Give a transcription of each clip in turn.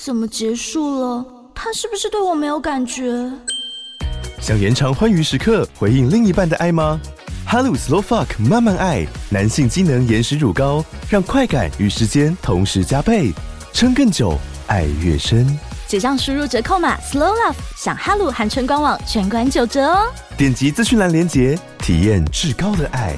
怎么结束了？他是不是对我没有感觉？ 想延长欢愉时刻，回应另一半的爱吗？哈鲁 Slow Fuck 慢慢爱，男性机能延时乳膏，让快感与时间同时加倍，撑更久，爱越深。 结账输入折扣码 Slow Love， 享哈鲁含春官网全馆9折哦！ 点击资讯栏连结，体验至高的爱。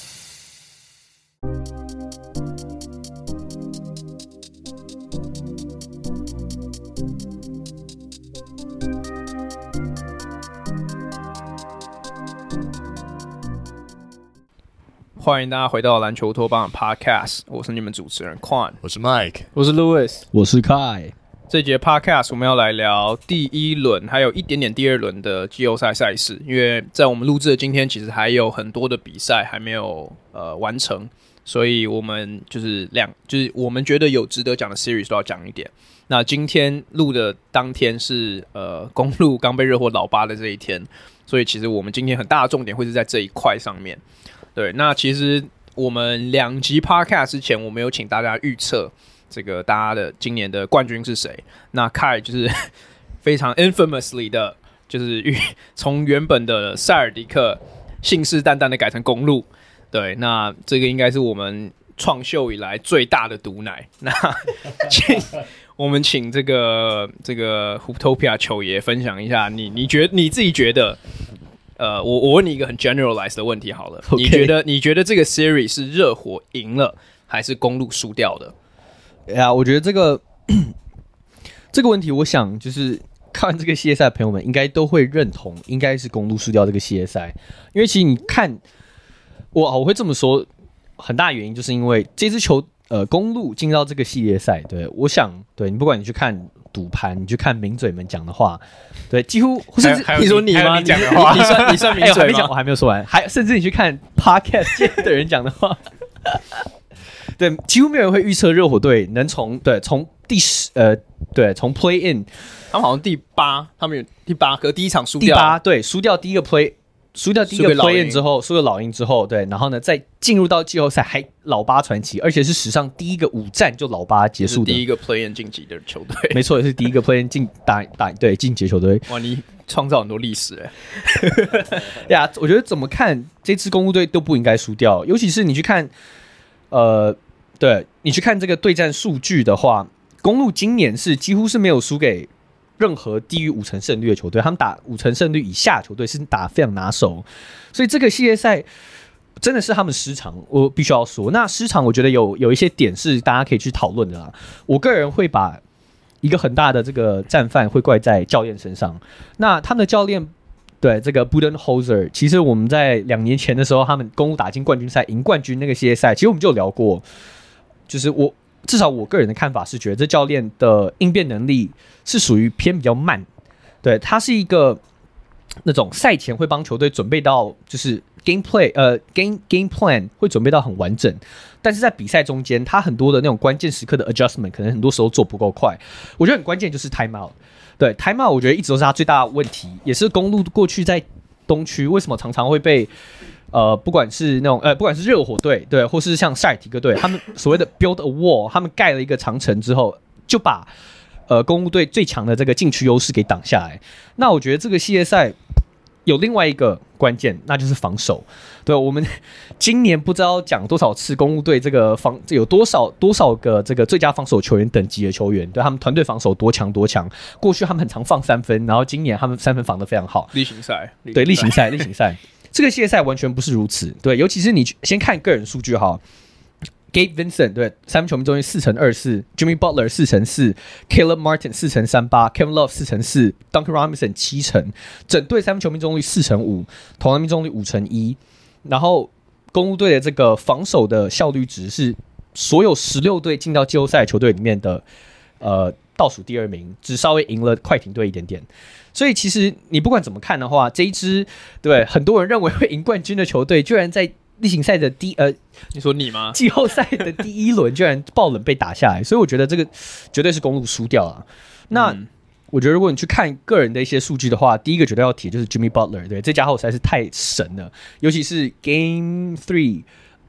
欢迎大家回到篮球托邦的 Podcast， 我是你们主持人 Quan， 我是 Mike， 我是 Louis， 我是 Kai。 这节 Podcast 我们要来聊第一轮还有一点点第二轮的季后赛赛事，因为在我们录制的今天，其实还有很多的比赛还没有完成，所以我们就是我们觉得有值得讲的 series 都要讲一点。那今天录的当天是公路刚被热火老八的这一天，所以其实我们今天很大的重点会是在这一块上面。对，那其实我们2集 Podcast 之前，我们有请大家预测这个大家的今年的冠军是谁。那 Kai 就是非常 infamously 的，就是从原本的塞尔迪克信誓旦旦的改成公路。对，那这个应该是我们创秀以来最大的毒奶。那我们请这个 Hooptopia 球爷分享一下，你自己觉得？我问你一个很 generalized 的问题好了， okay. 你觉得这个 series 是热火赢了还是公路输掉的？ 我觉得这个问题，我想就是看完这个系列赛的朋友们应该都会认同，应该是公路输掉这个系列赛，因为其实你看，我会这么说，很大原因就是因为这支球公路进到这个系列赛，对，我想对你不管你去看赌盘，你去看名嘴们讲的话，对，几乎甚至你说你吗？你讲的话，你算名嘴吗？ 我还没有说完，甚至你去看 podcast 界的人讲的话，对，几乎没有人会预测热火队能从从play in， 他们好像第8，他们有第8，可第一场输掉， 第8，对，输掉第一个 play in 之后，输了老鹰之后，对，然后呢，再进入到季后赛还老八传奇，而且是史上第一个5战就老八结束的， 第一个 play in 晋级的球队， 没错，也是第一个 play in 晋级球队。 哇，你创造很多历史呀，我觉得怎么看这支公鹿队都不应该输掉，尤其是你去看，对你去看这个对战数据的话，公鹿今年是几乎是没有输给任何低于5成胜率的球队，他们打5成胜率以下球队是打非常拿手，所以这个系列赛真的是他们失常，我必须要说。那失常我觉得有一些点是大家可以去讨论的啦。我个人会把一个很大的这个战犯会怪在教练身上。那他们的教练对这个 Budenholzer， 其实我们在2年前的时候，他们公鹿打进冠军赛赢冠军那个系列赛，其实我们就有聊过，就是至少我个人的看法是觉得这教练的应变能力是属于偏比较慢，对，他是一个那种赛前会帮球队准备到就是 game plan 会准备到很完整，但是在比赛中间他很多的那种关键时刻的 adjustment 可能很多时候做不够快，我觉得很关键就是 time out， 对 time out 我觉得一直都是他最大的问题，也是公鹿过去在东区为什么常常会被不管是那种不管是热火队对，或是像塞尔提克队，他们所谓的 build a wall， 他们盖了一个长城之后，就把公鹿队最强的这个禁区优势给挡下来。那我觉得这个系列赛有另外一个关键，那就是防守。对，我们今年不知道讲多少次公鹿队这个有多少个这个最佳防守球员等级的球员，对他们团队防守多强。过去他们很常放3分，然后今年他们3分防得非常好。 例行赛， 对，例行赛。这个系列赛完全不是如此，对，尤其是你先看个人数据哈 ，Gabe Vincent 对3分球命中率4成24 ，Jimmy Butler 4成4 ，Caleb Martin 4成38 ，Kevin Love 4成4 ，Duncan Robinson 7成，整队3分球命中率4成5，投篮命中率5成1，然后公鹿队的这个防守的效率值是所有16队进到季后赛球队里面的倒数第2名，只稍微赢了快艇队一点点。所以其实你不管怎么看的话，这一支对很多人认为会赢冠军的球队，居然在例行赛的你说你吗？ 季后赛的第1轮居然爆冷被打下来，所以我觉得这个绝对是公鹿输掉了。那我觉得如果你去看个人的一些数据的话，第一个绝对要提就是 Jimmy Butler， 对，这家伙实在是太神了，尤其是 Game 3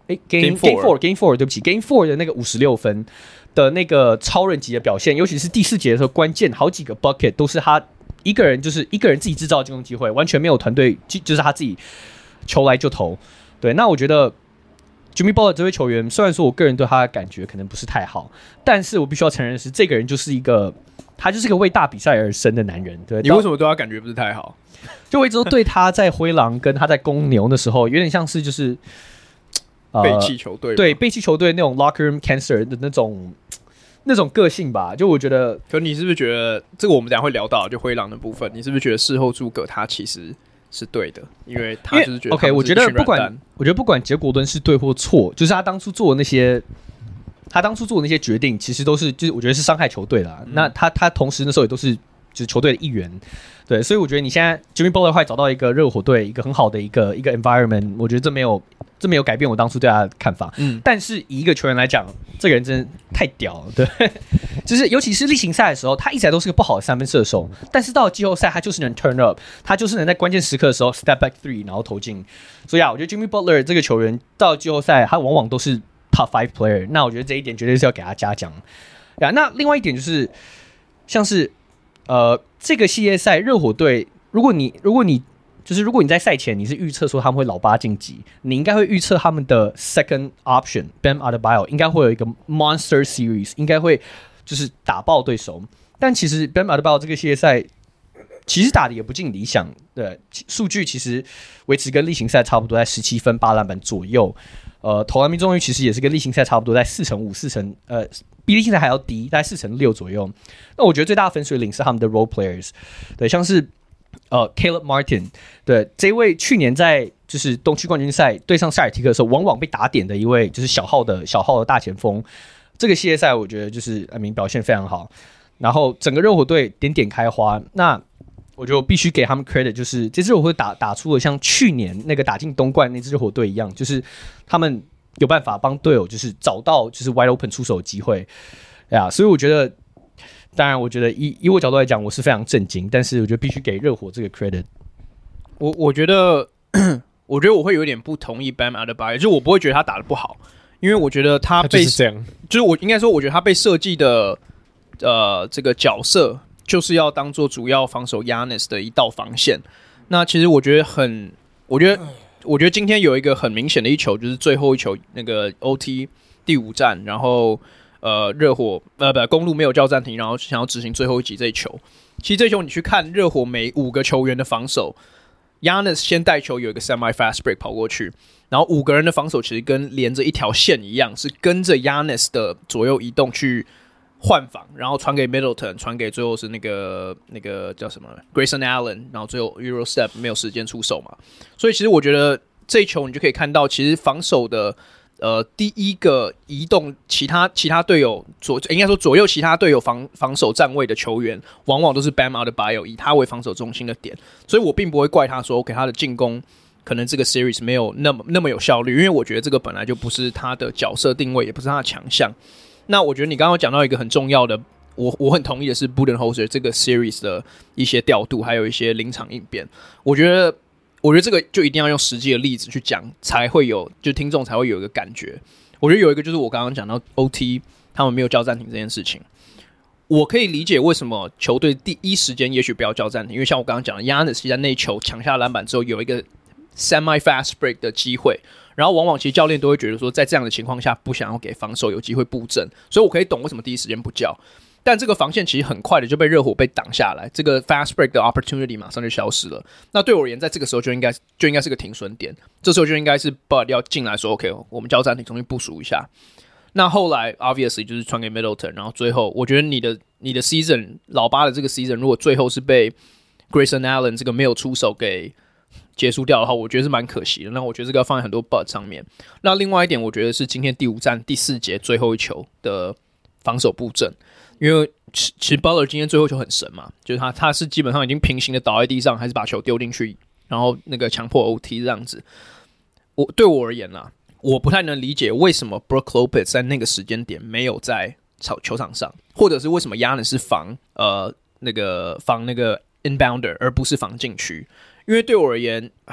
Game 4，对不起 ，Game 4的那个56分的那个超人级的表现，尤其是第4节的时候，关键好几个 bucket 都是他一个人自己制造进攻机会，完全没有团队，就是他自己球来就投。对，那我觉得 Jimmy Butler 这位球员，虽然说我个人对他的感觉可能不是太好，但是我必须要承认的是，这个人就是一个为大比赛而生的男人。对， 你为什么对他感觉不是太好？ 就我一直都对他在灰狼跟他在公牛的时候，有点像是就是背弃球队， 对，背弃球队那种 locker room cancer 的那种个性吧。就我觉得， 可你是不是觉得这个我们等一下会聊到，就灰狼的部分，你是不是觉得事后诸葛他其实是对的？因为他就是觉得 OK， 我觉得不管结果论是对或错，就是他当初做的那些决定，其实都是就是我觉得是伤害球队啦。那他同时那时候也都是就是球队的一员。对，所以我觉得你现在 Jimmy Butler 会找到一个热火队一个很好的一个 environment， 我觉得这没有改变我当初对他的看法。但是以一个球员来讲，这个人真的太屌了，对，就是尤其是例行赛的时候，他一直来都是个不好的三分射手，但是到了季后赛，他就是能 turn up， 他就是能在关键时刻的时候 step back three， 然后投进。所以我觉得 Jimmy Butler 这个球员到了季后赛，他往往都是 top 5 player， 那我觉得这一点绝对是要给他嘉奖。那另外一点就是像是这个系列赛热火队，如果你在赛前你是预测说他们会老八晋级，你应该会预测他们的 second option Bam Adebayo 应该会有一个 monster series， 应该会就是打爆对手。但其实 Bam Adebayo 这个系列赛其实打的也不尽理想，对，数据其实维持跟例行赛差不多，在17分8篮板左右。投篮命中率其实也是跟例行赛差不多，在4%比例性赛还要低，大概4%6左右。那我觉得最大的分水岭是他们的 role players， 对，像是Caleb Martin， 对，这一位去年在就是东区冠军赛对上塞尔提克的时候，往往被打点的一位就是小号的大前锋。这个系列赛我觉得就是表现非常好，然后整个热火队点开花。那我就必须给他们 credit， 就是这支热火队打出了像去年那个打进东冠那支热火队一样，就是他们有办法帮队友就是找到就是 wide open 出手的机会呀。所以我觉得，当然我觉得以我角度来讲，我是非常震惊，但是我觉得必须给热火这个 credit。 我觉得我会有点不同意 Bam Adebayo， 就是我不会觉得他打得不好，因为我觉得他被就是这样， 就是我应该说，我觉得他被设计的这个角色就是要当做主要防守 Giannis 的一道防线。那其实我觉得今天有一个很明显的一球，就是最后一球那个 OT 第5战，然后热火公路没有叫暂停，然后想要执行最后一击这一球。其实这一球你去看热火每5个球员的防守， Giannis 先带球有一个 semi fast break 跑过去，然后5个人的防守其实跟连着一条线一样，是跟着 Giannis 的左右移动去换防，然后传给 Middleton， 传给最后是那个叫什么 Grayson Allen， 然后最后 Euro step 没有时间出手嘛。所以其实我觉得这一球你就可以看到，其实防守的第一个移动其他队友应该说左右其他队友防守站位的球员，往往都是 Bam Adebayo 以他为防守中心的点，所以我并不会怪他说 OK 他的进攻可能这个 series 没有那么有效率，因为我觉得这个本来就不是他的角色定位，也不是他的强项。那我觉得你刚刚讲到一个很重要的，我很同意的是 Budenholzer 这个 series 的一些调度，还有一些临场应变。我觉得这个就一定要用实际的例子去讲，才会有就听众才会有一个感觉。我觉得有一个就是我刚刚讲到 OT 他们没有叫暂停这件事情，我可以理解为什么球队第一时间也许不要叫暂停，因为像我刚刚讲的 Giannis 在那球抢下篮板之后有一个 semi fast break 的机会，然后往往其实教练都会觉得说在这样的情况下不想要给防守有机会布阵，所以我可以懂为什么第一时间不叫。但这个防线其实很快的就被热火被挡下来，这个 fast break 的 opportunity 马上就消失了。那对我而言，在这个时候就应该是个停损点，这时候就应该是 Bud 要进来说 OK， 我们叫暂停，重新部署一下。那后来 obviously 就是传给 Middleton， 然后最后我觉得你的 season 老八的这个 season 如果最后是被 Grayson Allen 这个没有出手给结束掉的话，我觉得是蛮可惜的。那我觉得这个要放在很多 Bud 上面。那另外一点，我觉得是今天第5战第4节最后一球的防守布阵。因为其实 Butler 今天最后球很神嘛，就是他是基本上已经平行的倒在地上，还是把球丢进去，然后那个强迫 OT 这样子。对我而言啦，我不太能理解为什么 Brook Lopez 在那个时间点没有在球场上，或者是为什么 Giannis 是防那个 inbounder 而不是防禁区。因为对我而言，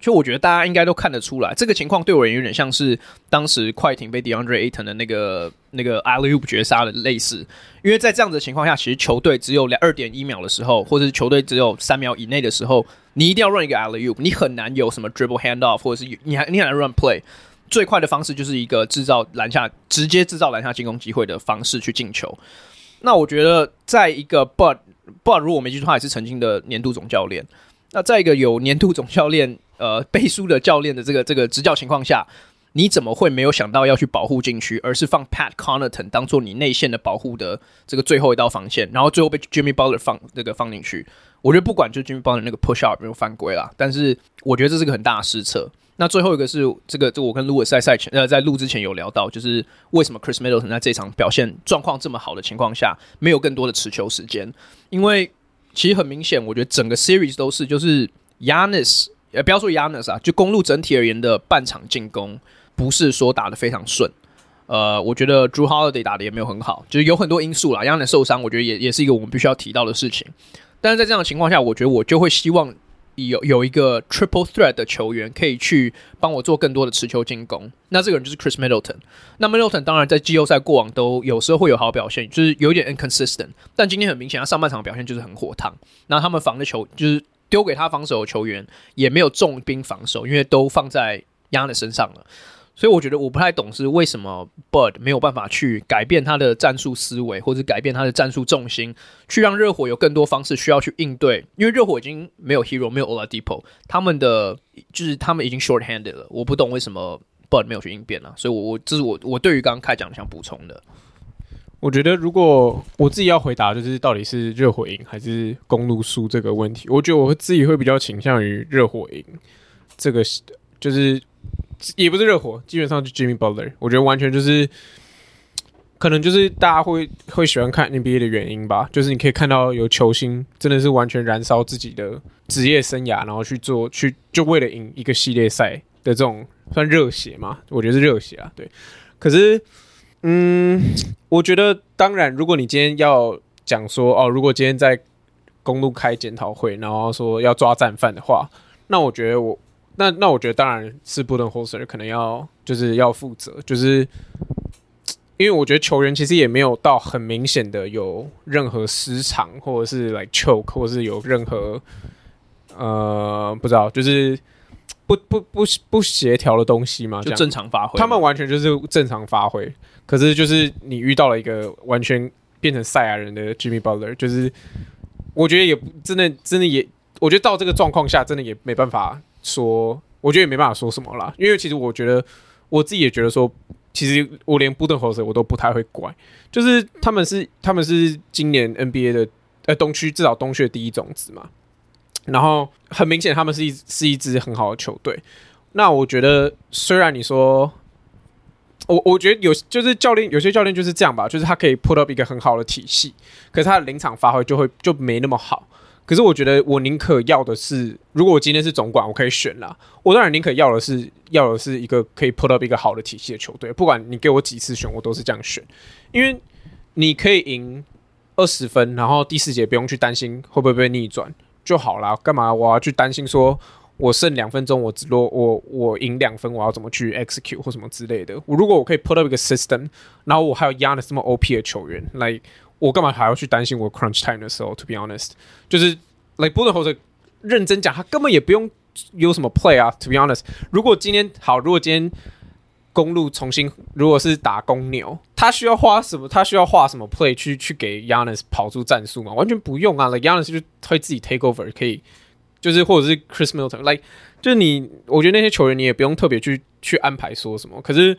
就我觉得大家应该都看得出来，这个情况对我而言有点像是当时快艇被 DeAndre Ayton 的那个 alley-oop 绝杀的类似，因为在这样子的情况下，其实球队只有 2.1 秒的时候，或者是球队只有3秒以内的时候，你一定要 run 一个 alley-oop， 你很难有什么 dribble handoff， 或者是你很难 run play。最快的方式就是一个直接制造篮下进攻机会的方式去进球。那我觉得，在一个 Bud 如果我没记错，他也是曾经的年度总教练。那在一个有年度总教练背书的教练的这个执教情况下，你怎么会没有想到要去保护禁区，而是放 Pat Connaughton 当做你内线的保护的这个最后一道防线，然后最后被 Jimmy Butler 放进去？我觉得不管就是 Jimmy Butler 那个 push up 有没有犯规啦，但是我觉得这是个很大的失策。那最后一个是这个我跟 Louis 在录之前有聊到，就是为什么 Chris Middleton 在这场表现状况这么好的情况下，没有更多的持球时间？因为其实很明显，我觉得整个 series 都是就是 Giannis， 不要说 Giannis 啊，就公路整体而言的半场进攻不是说打得非常顺。我觉得 Jrue Holiday 打得也没有很好，就是有很多因素啦。Giannis 受伤，我觉得也是一个我们必须要提到的事情。但是在这样的情况下，我觉得我就会希望有一个 triple threat 的球员可以去帮我做更多的持球进攻，那这个人就是 Chris Middleton。那 Middleton 当然在季后赛过往都有时候会有好表现，就是有一点 inconsistent， 但今天很明显他上半场的表现就是很火烫。那他们防的球就是丢给他防守的球员也没有重兵防守，因为都放在 Giannis 身上了。所以我觉得我不太懂是为什么 Bud 没有办法去改变他的战术思维，或者改变他的战术重心，去让热火有更多方式需要去应对。因为热火已经没有 Hero 没有 Oladipo， 他们已经 short handed 了，我不懂为什么 Bud 没有去应变了。所以这是我对于刚刚开讲想补充的。 我觉得如果我自己要回答，就是到底是热火赢还是公路输这个问题，我觉得我自己会比较倾向于热火赢。这个就是也不是热火，基本上就 Jimmy Butler， 我觉得完全就是可能就是大家会喜欢看 NBA 的原因吧，就是你可以看到有球星真的是完全燃烧自己的职业生涯，然后就为了赢一个系列赛的这种算热血嘛，我觉得是热血啊，对。可是我觉得当然，如果你今天要讲说如果今天在公路开检讨会，然后说要抓战犯的话，那我觉得那我觉得当然是 Budenholzer 可能要负责，就是因为我觉得球员其实也没有到很明显的有任何失常，或者是 like choke， 或者是有任何不知道，就是不协调的东西嘛， 就正常发挥， 他们完全就是正常发挥。可是就是你遇到了一个完全变成赛亚人的 Jimmy Butler， 就是我觉得也真的也，我觉得到这个状况下，真的也没办法说，我觉得也没办法说什么啦。因为其实我觉得我自己也觉得说，其实我连 Budenholzer 我都不太会怪，就是他们是今年 NBA 的东区至少东区的第一种子嘛。然后很明显他们是一支很好的球队。那我觉得虽然你说我觉得有些教练就是这样吧，就是他可以 put up 一个很好的体系，可是他的临场发挥就没那么好。可是我觉得我宁可要的是，如果我今天是总管，我可以选啦。我当然宁可要的是一个可以 put up 一个好的体系的球队，不管你给我几次选，我都是这样选。因为你可以赢20分，然后第4节不用去担心会不会被逆转就好啦。干嘛我要去担心说我剩2分钟，我赢2分，我要怎么去 execute 或什么之类的？如果我可以 put up 一个 system， 然后我还有 Giannis 这么 OP 的球员来。我干嘛还要去担心我 crunch time 的时候 ？To be honest， 就是 like Budenholzer 认真讲，他根本也不用有什么 play 啊。To be honest， 如果今天公路重新如果是打公牛，他需要画什么 play 去给 Giannis 跑出战术吗？完全不用啊。like Giannis 就会自己 take over， 可以就是或者是 Chris Middleton， like 就是我觉得那些球员你也不用特别去安排说什么。可是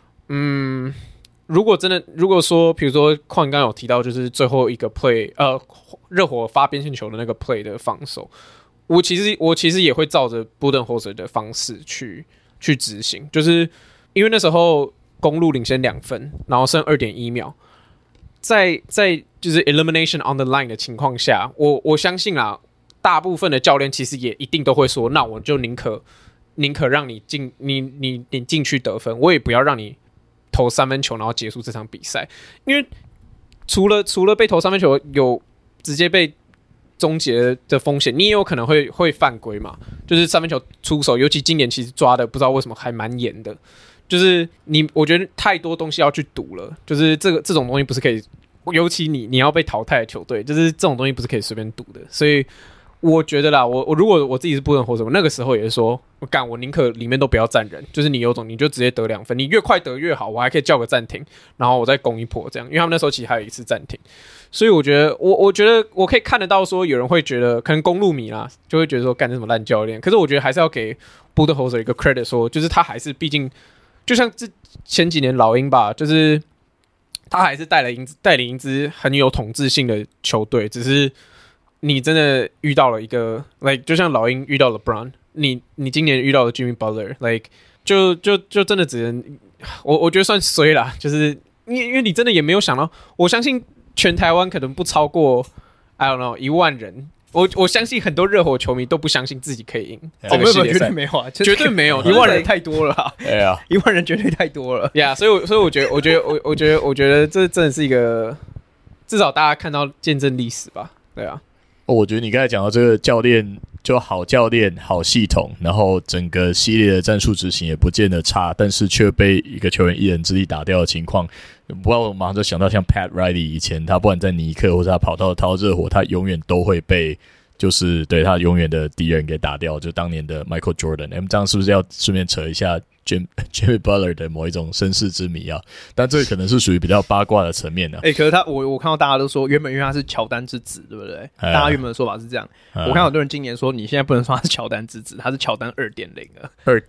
如果说，比如说矿刚刚有提到，就是最后一个 play， 热火发边线球的那个 play 的防守，我其实也会照着 Budenholzer 的方式去执行，就是因为那时候公路领先2分，然后剩 2.1 秒，在就是 elimination on the line 的情况下，我相信啦，大部分的教练其实也一定都会说，那我就宁可让你进去得分，我也不要让你投3分球，然后结束这场比赛。因为除了被投3分球有直接被终结的风险，你也有可能会犯规嘛。就是三分球出手，尤其今年其实抓的不知道为什么还蛮严的。就是我觉得太多东西要去赌了，就是这种东西不是可以，尤其你要被淘汰的球队，就是这种东西不是可以随便赌的。所以我觉得啦，我如果我自己是布伦活塞，我那个时候也是说，我宁可里面都不要站人，就是你有种你就直接得2分，你越快得越好，我还可以叫个暂停，然后我再攻一波这样，因为他们那时候其实还有一次暂停。所以我觉得我觉得我可以看得到说有人会觉得可能公路迷啦就会觉得说干这什么烂教练，可是我觉得还是要给布伦活塞一个 credit， 说就是他还是毕竟就像前几年老鹰吧，就是他还是带领一支很有统治性的球队，只是你真的遇到了一个 like 就像老鹰遇到了 LeBron， 你今年遇到了 Jimmy Butler， like 就真的只能我觉得算衰啦，就是因为你真的也没有想到，我相信全台湾可能不超过 I don't know 1万人。我相信很多热火球迷都不相信自己可以赢这个系列赛， 绝对没有啊， 绝对没有 ，1万人太多了啊， 对啊 ，1万人绝对太多了呀，所以我觉得这真的是一个至少大家看到见证历史吧，对啊。 我觉得你刚才讲到这个教练就好教练好系统，然后整个系列的战术执行也不见得差，但是却被一个球员一人之力打掉的情况，不然我马上就想到像 Pat Riley 以前他不管在尼克或者他跑到热火，他永远都会被就是对他永远的敌人给打掉，就当年的 Michael Jordan。这样是不是要顺便扯一下Jimmy Butler 的某一种身世之谜啊？但这可能是属于比较八卦的层面啊。 可是我看到大家都说，原本因为他是乔丹之子，对不对？大家原本的说法是这样。我看到很多人今年说，你现在不能说他是乔丹之子，他是乔丹 2.0 了。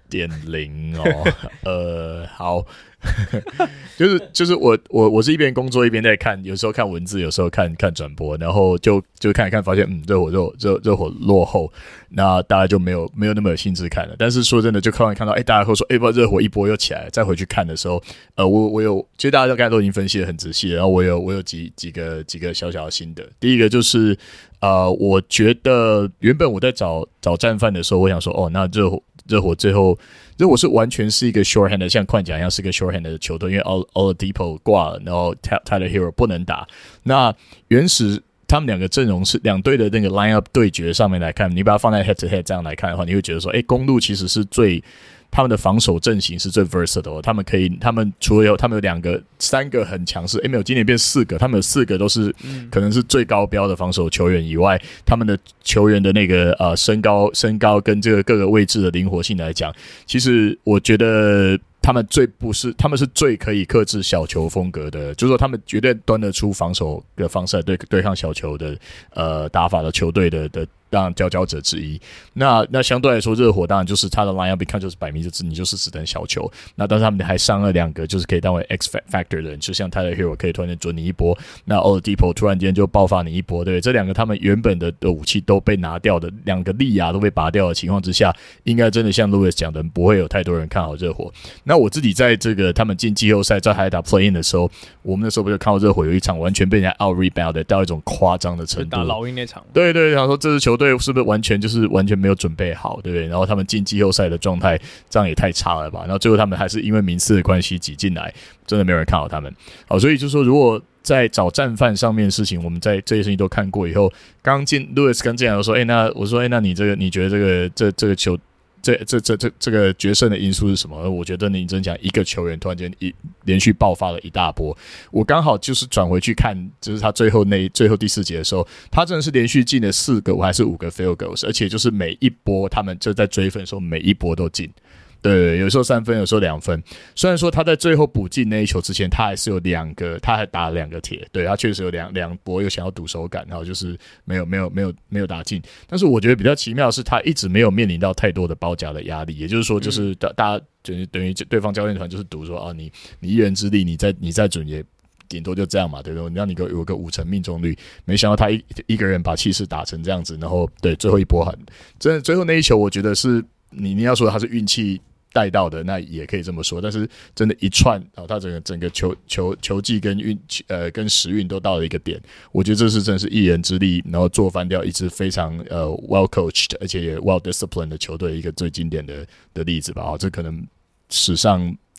2.0 哦，好。就是我是一边工作一边在看，有时候看文字，有时候看转播，然后就看一看，发现热火落后，那大家就没有那么有兴致看了。但是说真的，就看到大家会说不热火一波又起来了，再回去看的时候，我有其实大家刚才都已经分析得很仔细了，然后我有几个小小的心得。第一个就是我觉得原本我在找战犯的时候，我想说那热火最后热火是完全是一个 shorthand 的，像快讲一样是个 shorthand 的球队，因为 Oladipo 挂了，然后 Tyler Hero 不能打。那原始他们两个阵容是两队的那个 lineup 对决上面来看，你把它放在 head to head 这样来看的话，你会觉得说公鹿其实是他们的防守阵型是最 versatile 的，他们除了他们有3个很强势，没有，今年变4个，他们有4个都是可能是最高标的防守球员以外，他们的球员的那个身高跟这个各个位置的灵活性来讲，其实我觉得他们是最可以克制小球风格的，就是说他们绝对端得出防守的方式来对抗小球的打法的球队的当然佼佼者之一。那相对来说，热火当然就是他的 line up 一看就是摆明你就是只等小球。那但是他们还上了2个就是可以当为 X factor 的人，就像 Tyler Hero 可以突然间准你一波，那 Oladipo 突然间就爆发你一波，对不对？这2个他们原本的武器都被拿掉的，2个利牙都被拔掉的情况之下，应该真的像 Louis 讲的，不会有太多人看好热火。那我自己在这个他们进季后赛在还打 play in 的时候，我们那时候不就看到热火有一场完全被人家 out rebound 到一种夸张的程度， 打老鹰那场， 对，想说这支球队是不是完全没有准备好，对不对？然后他们进季后赛的状态，这样也太差了吧？然后最后他们还是因为名次的关系挤进来，真的没有人看好他们。好，所以就是说，如果在找战犯上面的事情，我们在这些事情都看过以后，刚进 Louis 刚进来说，那我说，那你觉得这个球？这个决胜的因素是什么？我觉得你真讲一个球员突然间连续爆发了一大波，我刚好就是转回去看，就是他最后第4节的时候，他真的是连续进了4个还是5个 field goals， 而且就是每一波他们就在追分的时候每一波都进。对，有时候3分，有时候2分。虽然说他在最后补进那一球之前，他还是有他还打了2个铁，对，他确实有两波有想要赌手感，然后就是没有打进。但是我觉得比较奇妙的是，他一直没有面临到太多的包夹的压力，也就是说，就是大家等于对方教练团就是赌说你一人之力，你再准也顶多就这样嘛，对不对？让你有个5成命中率，没想到他一个人把气势打成这样子，然后对最后一波真的最后那一球，我觉得是你要说他是运气带到的，那也可以这么说，但是真的一串，他整个球技跟时运都到了一个点，我觉得这是真的是一人之力，然后做翻掉一支非常well coached 而且也 well disciplined 的球队一个最经典的例子吧。这可能史上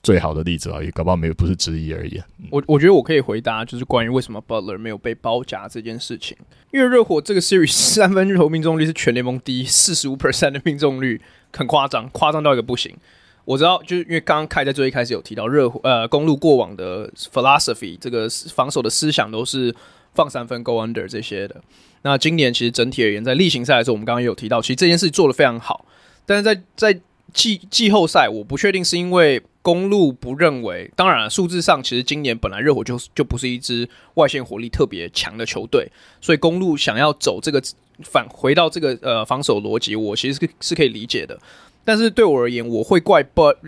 最好的例子吧，也搞不好不是之一而已。 我觉得我可以回答，就是关于为什么 Butler 没有被包夹这件事情。因为热火这个 series 三分球命中率是全联盟第一 45% 的命中率，很夸张到一个不行。我知道，就是因为刚刚开在最一开始有提到公鹿过往的 philosophy 这个防守的思想都是放三分 go under 这些的。那今年其实整体而言，在例行赛的时候，我们刚刚也有提到，其实这件事做得非常好。但是在季后赛，我不确定是因为公鹿不认为，当然了，数字上其实今年本来热火就不是一支外线火力特别强的球队，所以公鹿想要走这个回到这个防守逻辑，我其实是可以理解的。但是对我而言，我会怪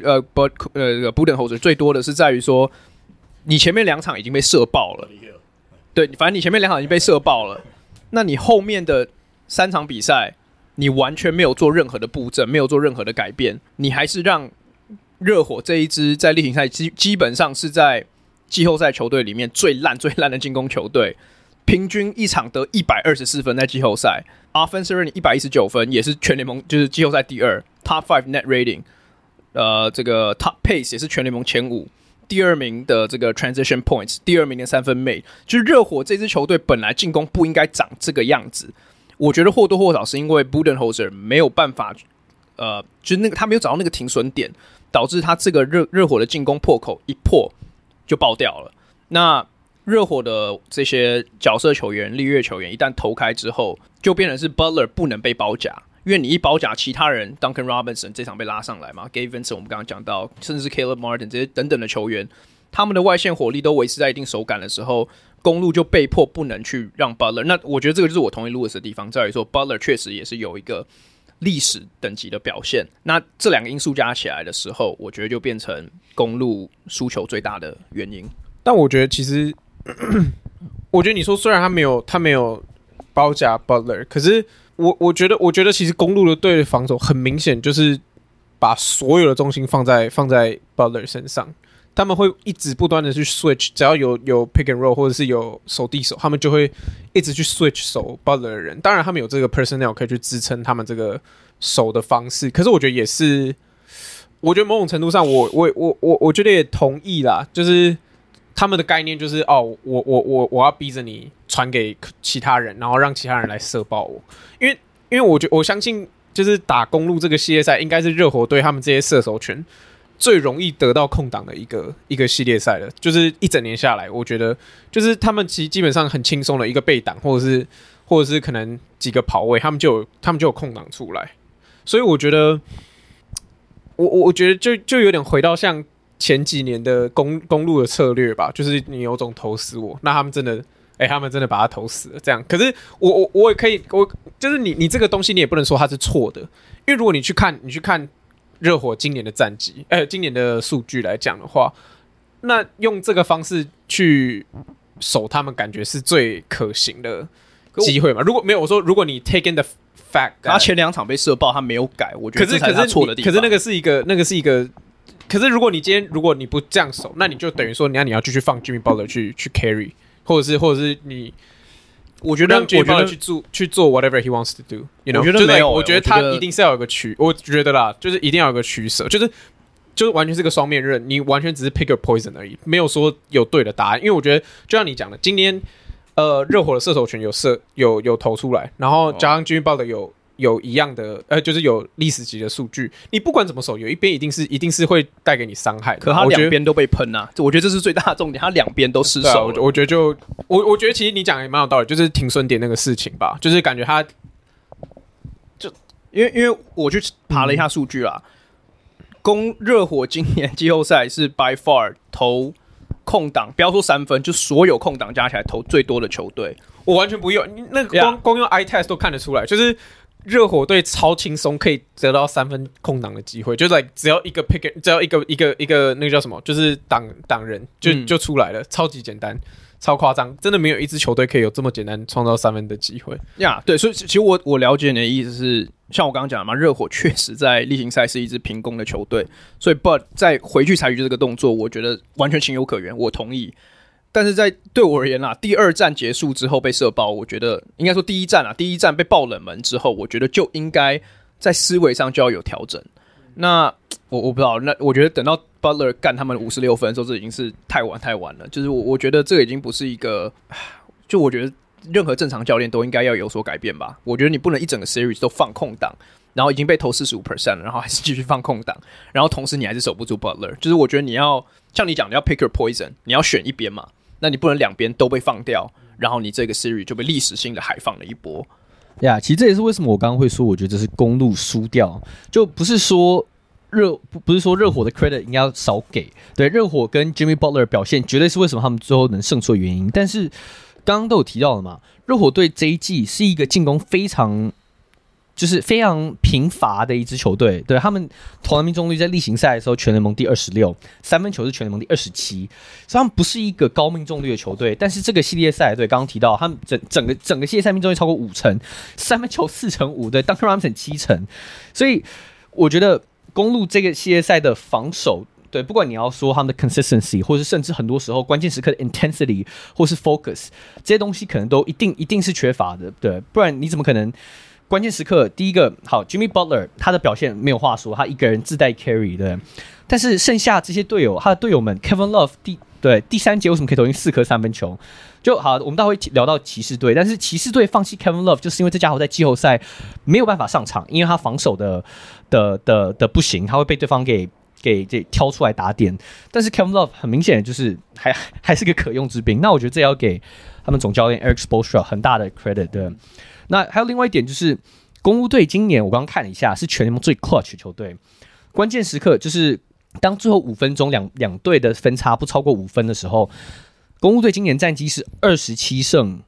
Budenholzer 最多的是在于说，你前面2场已经被射爆了，对，反正你前面2场已经被射爆了。那你后面的3场比赛，你完全没有做任何的布阵，没有做任何的改变，你还是让热火这一支在例行赛基本上是在季后赛球队里面最烂的进攻球队，平均一场得124分，在季后赛 offensive rating 119分，也是全联盟就是季后赛第2 ，top 5 net rating， 这个 top pace 也是全联盟前5。第2名的这个 transition points， 第2名的三分 made， 就是热火这支球队本来进攻不应该长这个样子。我觉得或多或少是因为 Budenholzer 没有办法，就是他没有找到那个停损点，导致他这个热火的进攻破口一破就爆掉了。那热火的这些角色球员、绿叶球员一旦投开之后，就变成是 Butler 不能被包夹。因为你一包夹其他人 ，Duncan Robinson 这场被拉上来嘛 ，Gabe Vincent 我们刚刚讲到，甚至是 Caleb Martin 这些等等的球员，他们的外线火力都维持在一定手感的时候，公鹿就被迫不能去让 Butler。那我觉得这个就是我同意 Lewis 的地方，在于说 Butler 确实也是有一个历史等级的表现。那这2个因素加起来的时候，我觉得就变成公鹿输球最大的原因。 但我觉得其实，我觉得你说虽然他没有包夹 Butler， 可是我觉得其实公鹿的队的防守很明显就是把所有的重心放在 Butler 身上，他们会一直不断的去 switch， 只要有 pick and roll 或者是有手递手，他们就会一直去 switch 守 Butler 的人。当然他们有这个 personnel 可以去支撑他们这个守的方式，可是我觉得也是，我觉得某种程度上我觉得也同意啦，就是他们的概念就是我要逼着你传给其他人，然后让其他人来射爆我。因为我相信，就是打公鹿这个系列赛，应该是热火队他们这些射手群最容易得到空档的一个系列赛了。就是一整年下来，我觉得就是他们其实基本上很轻松的一个背挡，或者是可能几个跑位，他们就有空档出来。所以我觉得，我觉得就有点回到像前几年的公鹿的策略吧，就是你有种投死我，那他们真的。他们真的把他投死了，这样。可是我也可以，就是你这个东西你也不能说它是错的，因为如果你去看热火今年的战绩，今年的数据来讲的话，那用这个方式去守他们，感觉是最可行的机会嘛。如果没有，我说如果你 take in the fact， 他前2场被射爆，他没有改，我觉得这才是他错的地方。 可是那个是一个。可是如果你不这样守，那你就等于说你要继续放 Jimmy Butler 去 carry。或者是你，我觉得让 Jimmy Butler 去做 whatever he wants to do， 我觉得没有， 我觉得他一定是要有个我觉得啦，就是一定要有个取舍，就是完全是个双面刃，你完全只是 pick your poison 而已，没有说有对的答案。因为我觉得就像你讲的，今天热火的射手群有投出来，然后加上 Jimmy Butler 有一样的就是有历史级的数据，你不管怎么守，有一边一定是会带给你伤害的。 可他2边都被喷啊，我觉得这是最大的重点，他2边都失手了。 我觉得我觉得其实你讲的也蛮有道理，就是停损点那个事情吧，就是感觉他就因为我去爬了一下数据啦，热火今年季后赛是 by far 投空档，不要说3分，就所有空档加起来投最多的球队。我完全不用那个光用 eye test 都看得出来，就是热火队超轻松可以得到3分空档的机会，就是只要一个 pick， 只要一个那个叫什么，就是挡人就出来了，超级简单，超夸张，真的没有一支球队可以有这么简单创造3分的机会呀。对，所以其实我了解你的意思是，像我刚刚讲的嘛，热火确实在例行赛是一支平攻的球队，所以 Bud 再回去采取这个动作，我觉得完全情有可原，我同意。但是对我而言啦，第2战结束之后被射爆，我觉得应该说第一战被爆冷门之后，我觉得就应该在思维上就要有调整。那我不知道，那我觉得等到 Butler 干他们56分的时候，这已经是太晚了。就是我觉得这个已经不是一个，就我觉得任何正常教练都应该要有所改变吧。我觉得你不能一整个 series 都放空档，然后已经被投45%了，然后还是继续放空档，然后同时你还是守不住 Butler。就是我觉得你要像你讲，你要 pick your poison， 你要选一边嘛，那你不能两边都被放掉，然后你这个 series 就被历史性的海放了一波。 呀，其实这也是为什么我刚刚会说，我觉得这是公路输掉，就不是说热火的 credit 应该要少给，对，热火跟 Jimmy Butler 表现绝对是为什么他们最后能胜出的原因。但是刚刚都有提到了嘛，热火队这一季是一个进攻非常贫乏的一支球队，对，他们投篮命中率在例行赛的时候全联盟第26，三分球是全联盟第27，所以他们不是一个高命中率的球队。但是这个系列赛，对，刚刚提到他们整个系列赛命中率超过50%，三分球4成5，对 ，Duncan Robinson 7成，所以我觉得公鹿这个系列赛的防守。对，不管你要说他们的 consistency， 或是甚至很多时候关键时刻的 intensity， 或是 focus， 这些东西可能都一定是缺乏的，对，不然你怎么可能关键时刻第一个好 Jimmy Butler 他的表现没有话说，他一个人自带 carry， 对，但是剩下这些队友，他的队友们 Kevin Love 第3节为什么可以投进4颗三分球？就好，我们待会聊到骑士队，但是骑士队放弃 Kevin Love 就是因为这家伙在季后赛没有办法上场，因为他防守的不行，他会被对方给挑出来打点，但是 Kevin Love 很明显就是还是个可用之兵。那我觉得这要给他们总教练 Eric Spoelstra 很大的 credit。对，那还有另外一点就是公鹿队今年我刚刚看了一下，是全联盟最 clutch 的球队。关键时刻就是当最后5分钟两队的分差不超过5分的时候，公鹿队今年战绩是27胜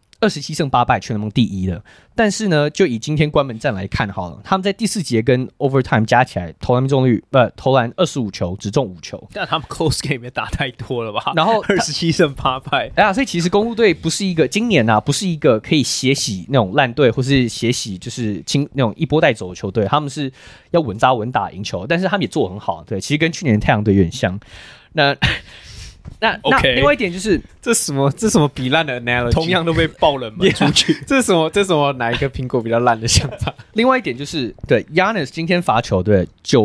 8败，全联盟第1的。但是呢，就以今天关门战来看好了，他们在第4节跟 overtime 加起来投篮命中率投篮25球，只中5球。 但他们 close game 也打太多了吧？ 然后 27胜8败， 所以其实公鹿队不是一个今年不是一个可以血洗那种烂队，或是血洗就是那种一波带走的球队，他们是要稳扎稳打赢球，但是他们也做得很好。对，其实跟去年的太阳队有点像。那另外一点就是这什么比烂的 analogy， 同样都被爆冷门出去。 这什么哪一个苹果比较烂的想法？ 另外一点就是对 Giannis 今天罚球对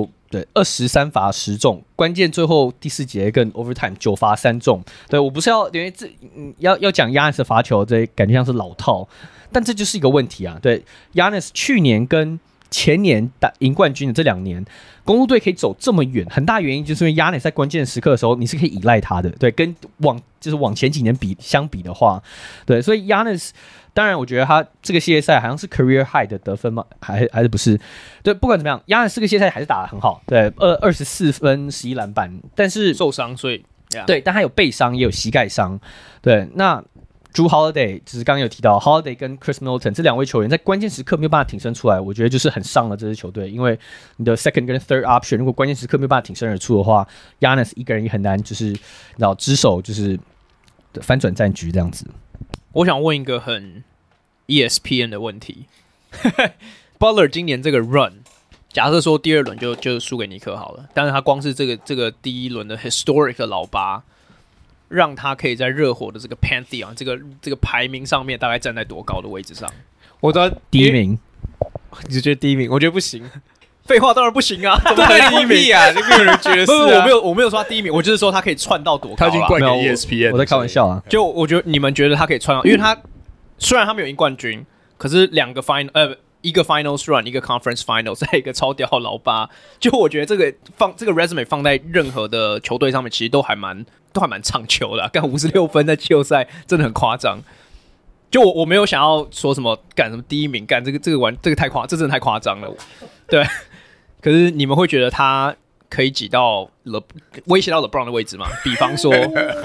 23罚10中，关键最后第4节跟 overtime 9罚3中。对，我不是要因为要讲 Giannis 的罚球，这感觉像是老套，但这就是一个问题啊。对 Giannis 去年跟前年赢冠军的这2年，公鹿队可以走这么远，很大原因就是因为 Giannis 在关键时刻的时候，你是可以依赖他的。对，跟往前几年相比的话，对，所以 Giannis 当然我觉得他这个系列赛好像是 career high 的得分吗？还是不是？对，不管怎么样 ，Giannis 这个系列赛还是打得很好，对，24分11篮板，但是受伤，所以对，但他有背伤，也有膝盖伤，对，那。Jrue Holiday 只是刚刚有提到 Holiday 跟 Chris Middleton 这2位球员在关键时刻没有办法挺身出来，我觉得就是很伤了这支球队，因为你的 second 跟 third option 如果关键时刻没有办法挺身而出的话 ，Giannis 一个人也很难就是只手就是翻转战局这样子。 我想问一个很 ESPN 的问题，Butler 今年这个 run， 假设说第2轮就输给尼克好了，但是他光是这个第1轮的 historic 的老八。让他可以在热火的这个 Pantheon 这个排名上面大概站在多高的位置上？ 我知道第1名， 你觉得第1名？我觉得不行。 废话，当然不行啊！怎么对第1名啊？就没有人觉得是、啊。 我没有说他第1名，我就是说他可以窜到多高。 他已经灌给 ESPN， 我在开玩笑啊。 就我觉得你们觉得他可以窜到，因为他虽然他没有赢冠军，可是2个 final 一个 Finals Run， 一个 Conference Finals， 再一个超屌老八，就我觉得这个 resume 放在任何的球队上面，其实都还蛮长球的、啊。干56分在季后赛真的很夸张。就我没有想要说什么干什么第1名，干这个太这真的太夸张了。对，可是你们会觉得他可以挤到威胁到 LeBron 的位置吗？比方说。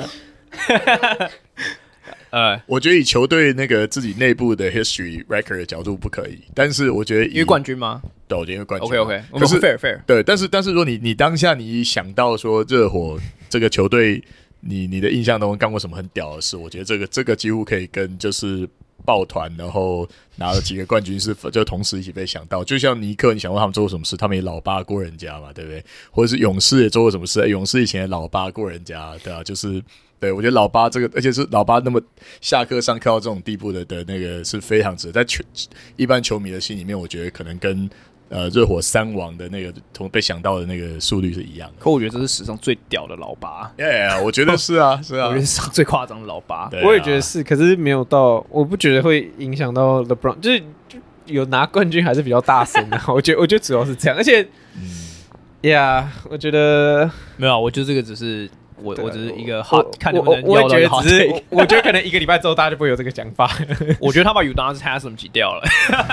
我觉得以球队那个自己内部的 history record 的角度不可以，但是我觉得因为冠军吗？ 对，我觉得因为冠军。 OK， 我们是 fair。 对，但是如果你当下你想到说热火这个球队，你的印象中干过什么很屌的事？我觉得这个几乎可以跟就是抱团，然后拿了几个冠军是就同时一起被想到。就像尼克，你想问他们做过什么事，他们也老八过人家嘛，对不对？或者是勇士也做过什么事？勇士以前也老八过人家，对啊，就是。对，我觉得老八这个，而且是老八那么下课上课到这种地步的那个是非常值得，在一般球迷的心里面，我觉得可能跟热火3王的那个被想到的那个速率是一样的。 可我觉得这是史上最屌的老八， 我觉得是啊，是啊， 我觉得是史上最夸张的老八。 对啊我也觉得是，可是没有到，我不觉得会影响到 LeBron， 就有拿冠军还是比较大声的。我觉得主要是这样，而且我觉得没有，我觉得这个只是我只是一个看能我不能要到一个 hot 觉得只是 take， 我觉得可能1个礼拜之后大家就不会有这个讲法。 我觉得他把 Udonis Haslem 挤掉了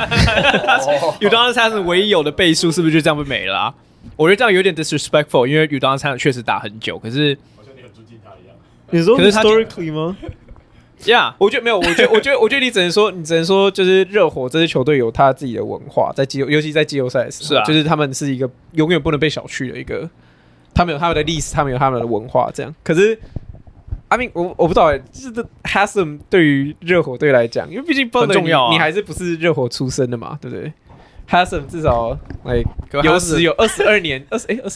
，Udonis Haslem 唯一有的倍数是不是就这样被没了我觉得这样有点 disrespectful， 因为 Udonis Haslem 确实打很久，可是好像你很尊敬他一样。 你说可是他 historically 吗？我觉得没有，我觉得你只能说，就是热火这支球队有他自己的文化，尤其在季后赛的时候， 是啊， 就是他们是一个永远不能被小觑的一个，他们有他们的历史，他们有他们的文化，这样。可是 I mean 我不知道就是 Haslem 对于热火队来讲，因为毕竟很重要你还是不是热火出身的嘛，对不对？Haslem 至少有史有22年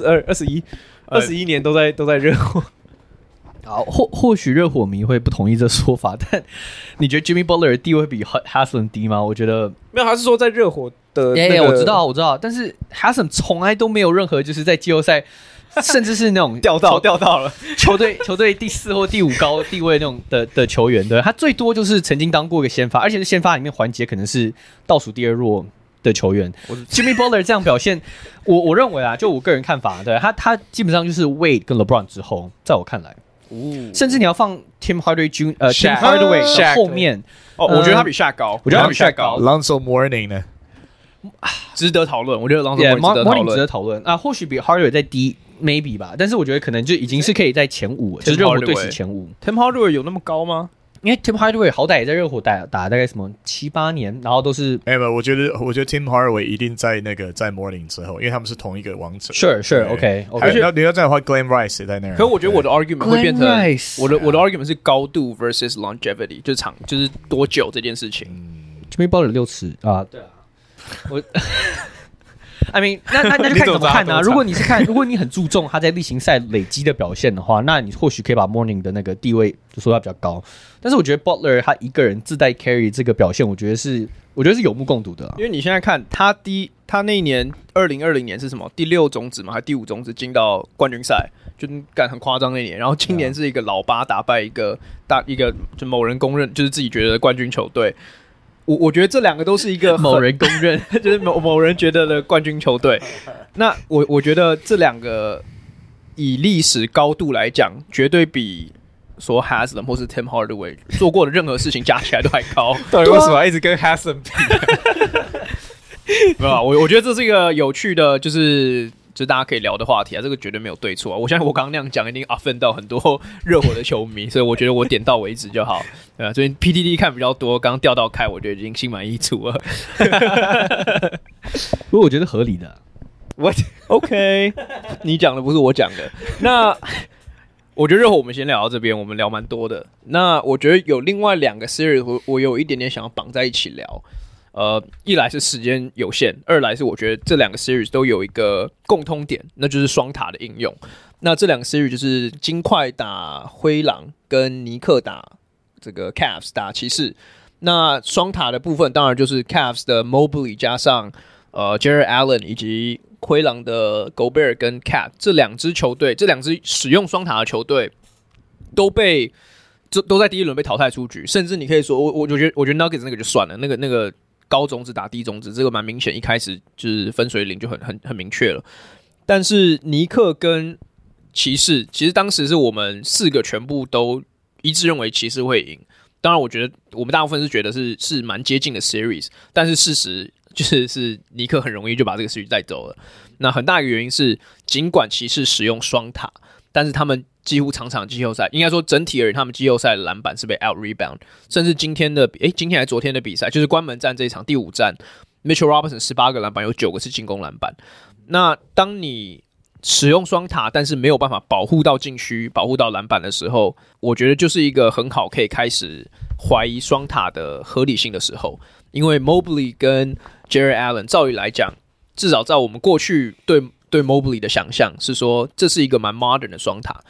21年都在热火。 好，或许热火迷会不同意这说法，但你觉得 Jimmy Butler 的地位比 Haslem 低吗？我觉得没有，他是说在热火的那个我知道，但是 Haslem 从来都没有任何就是在季后赛，甚至是那种掉到了球队第4或第5高地位那种的球员，对，他最多就是曾经当过一个先发，而且是先发里面环节可能是倒数第2弱的球员。Jimmy Butler 这样表现，我认为就我个人看法，对他基本上就是 Wade 跟 LeBron 之后，在我看来。甚至你要放 Tim Hardaway Tim Hardaway 的后面我觉得他比 Shaq 高， 我觉得他比 Shaq 高。 Lonzo Mourning 呢？ 值得讨论，我觉得 Lonzo Mourning 值得讨论啊，或许比 Hardaway 再低 maybe 吧，但是我觉得可能就已经是可以在前5，就是热火队史前5。 Tim Hardaway 有那么高吗？ 因为 Tim Hardaway 好歹也在热火打大概什么7-8年，然后都是没有，我觉得 Tim Hardaway 一定在在 Mourning 之后，因为他们是同一个王者。 Sure OK。 你要这样的话 ，Glenn Rice 也在那儿。 可我觉得我的 argument 会变成 Rice 我的 argument 是高度 versus longevity， 就是多久这件事情。 Jimmy Butler 6尺啊，对啊，我。I mean， 那就看怎么看啊。如果你很注重他在例行赛累积的表现的话，那你或许可以把 Mourning 的那个地位就说他比较高。但是我觉得 Butler 他一个人自带 carry 这个表现，我觉得是有目共睹的因为你现在看他那一年2020年是什么第6种子吗？还第5种子进到冠军赛，就很夸张那一年。然后今年是一个老八打败一个就某人公认就是自己觉得的冠军球队。我觉得这两个都是一个某人公认， 就是某人觉得的冠军球队。那我觉得这两个以历史高度来讲，绝对比说 Haslem 或是 Tim Hardaway 做过的任何事情加起来都还高。 到底为什么要一直跟 Haslem 比？ 没有，我觉得这是一个有趣的，就是大家可以聊的话题啊，这个绝对没有对错啊。我相信我刚刚那样讲，一定 offend 到很多热火的球迷，所以我觉得我点到为止就好。对啊，最近 PTT 看比较多，刚刚调到开，我觉得已经心满意足了。 不过我觉得合理的。 What OK， 你讲的不是我讲的。那我觉得热火我们先聊到这边，我们聊蛮多的。那我觉得有另外2个 series， 我有一点点想要绑在一起聊。一来是时间有限，二来是我觉得这2个 series 都有一个共通点，那就是双塔的应用。那这2个 series 就是金块打灰狼跟尼克打这个 Cavs 打骑士。那双塔的部分当然就是 Cavs 的 Mobley 加上Jarrett Allen 以及灰狼的 Gobert 跟 Cat 这2支球队，这2支使用双塔的球队都在第一轮被淘汰出局，甚至你可以说我觉得 Nuggets 那个就算了，那个高种子打低种子，这个蛮明显，一开始就是分水岭就很明确了。但是尼克跟骑士，其实当时是我们4个全部都一致认为骑士会赢。当然，我觉得我们大部分是觉得是蛮接近的 series， 但是事实就是尼克很容易就把这个 series 带走了。那很大一个原因是，尽管骑士使用双塔，但是他们几乎场季后赛，应该说整体而言，他们季后赛的篮板是被 out rebound， 甚至今天还是昨天的比赛，就是关门战这一场第5战 ，Mitchell Robinson 18个篮板，有9个是进攻篮板。那当你使用双塔，但是没有办法保护到禁区、保护到篮板的时候，我觉得就是一个很好可以开始怀疑双塔的合理性的时候。因为 Mobley 跟 Jarrett Allen 照理来讲，至少在我们过去对 Mobley 的想象是说，这是一个蛮 modern 的双塔。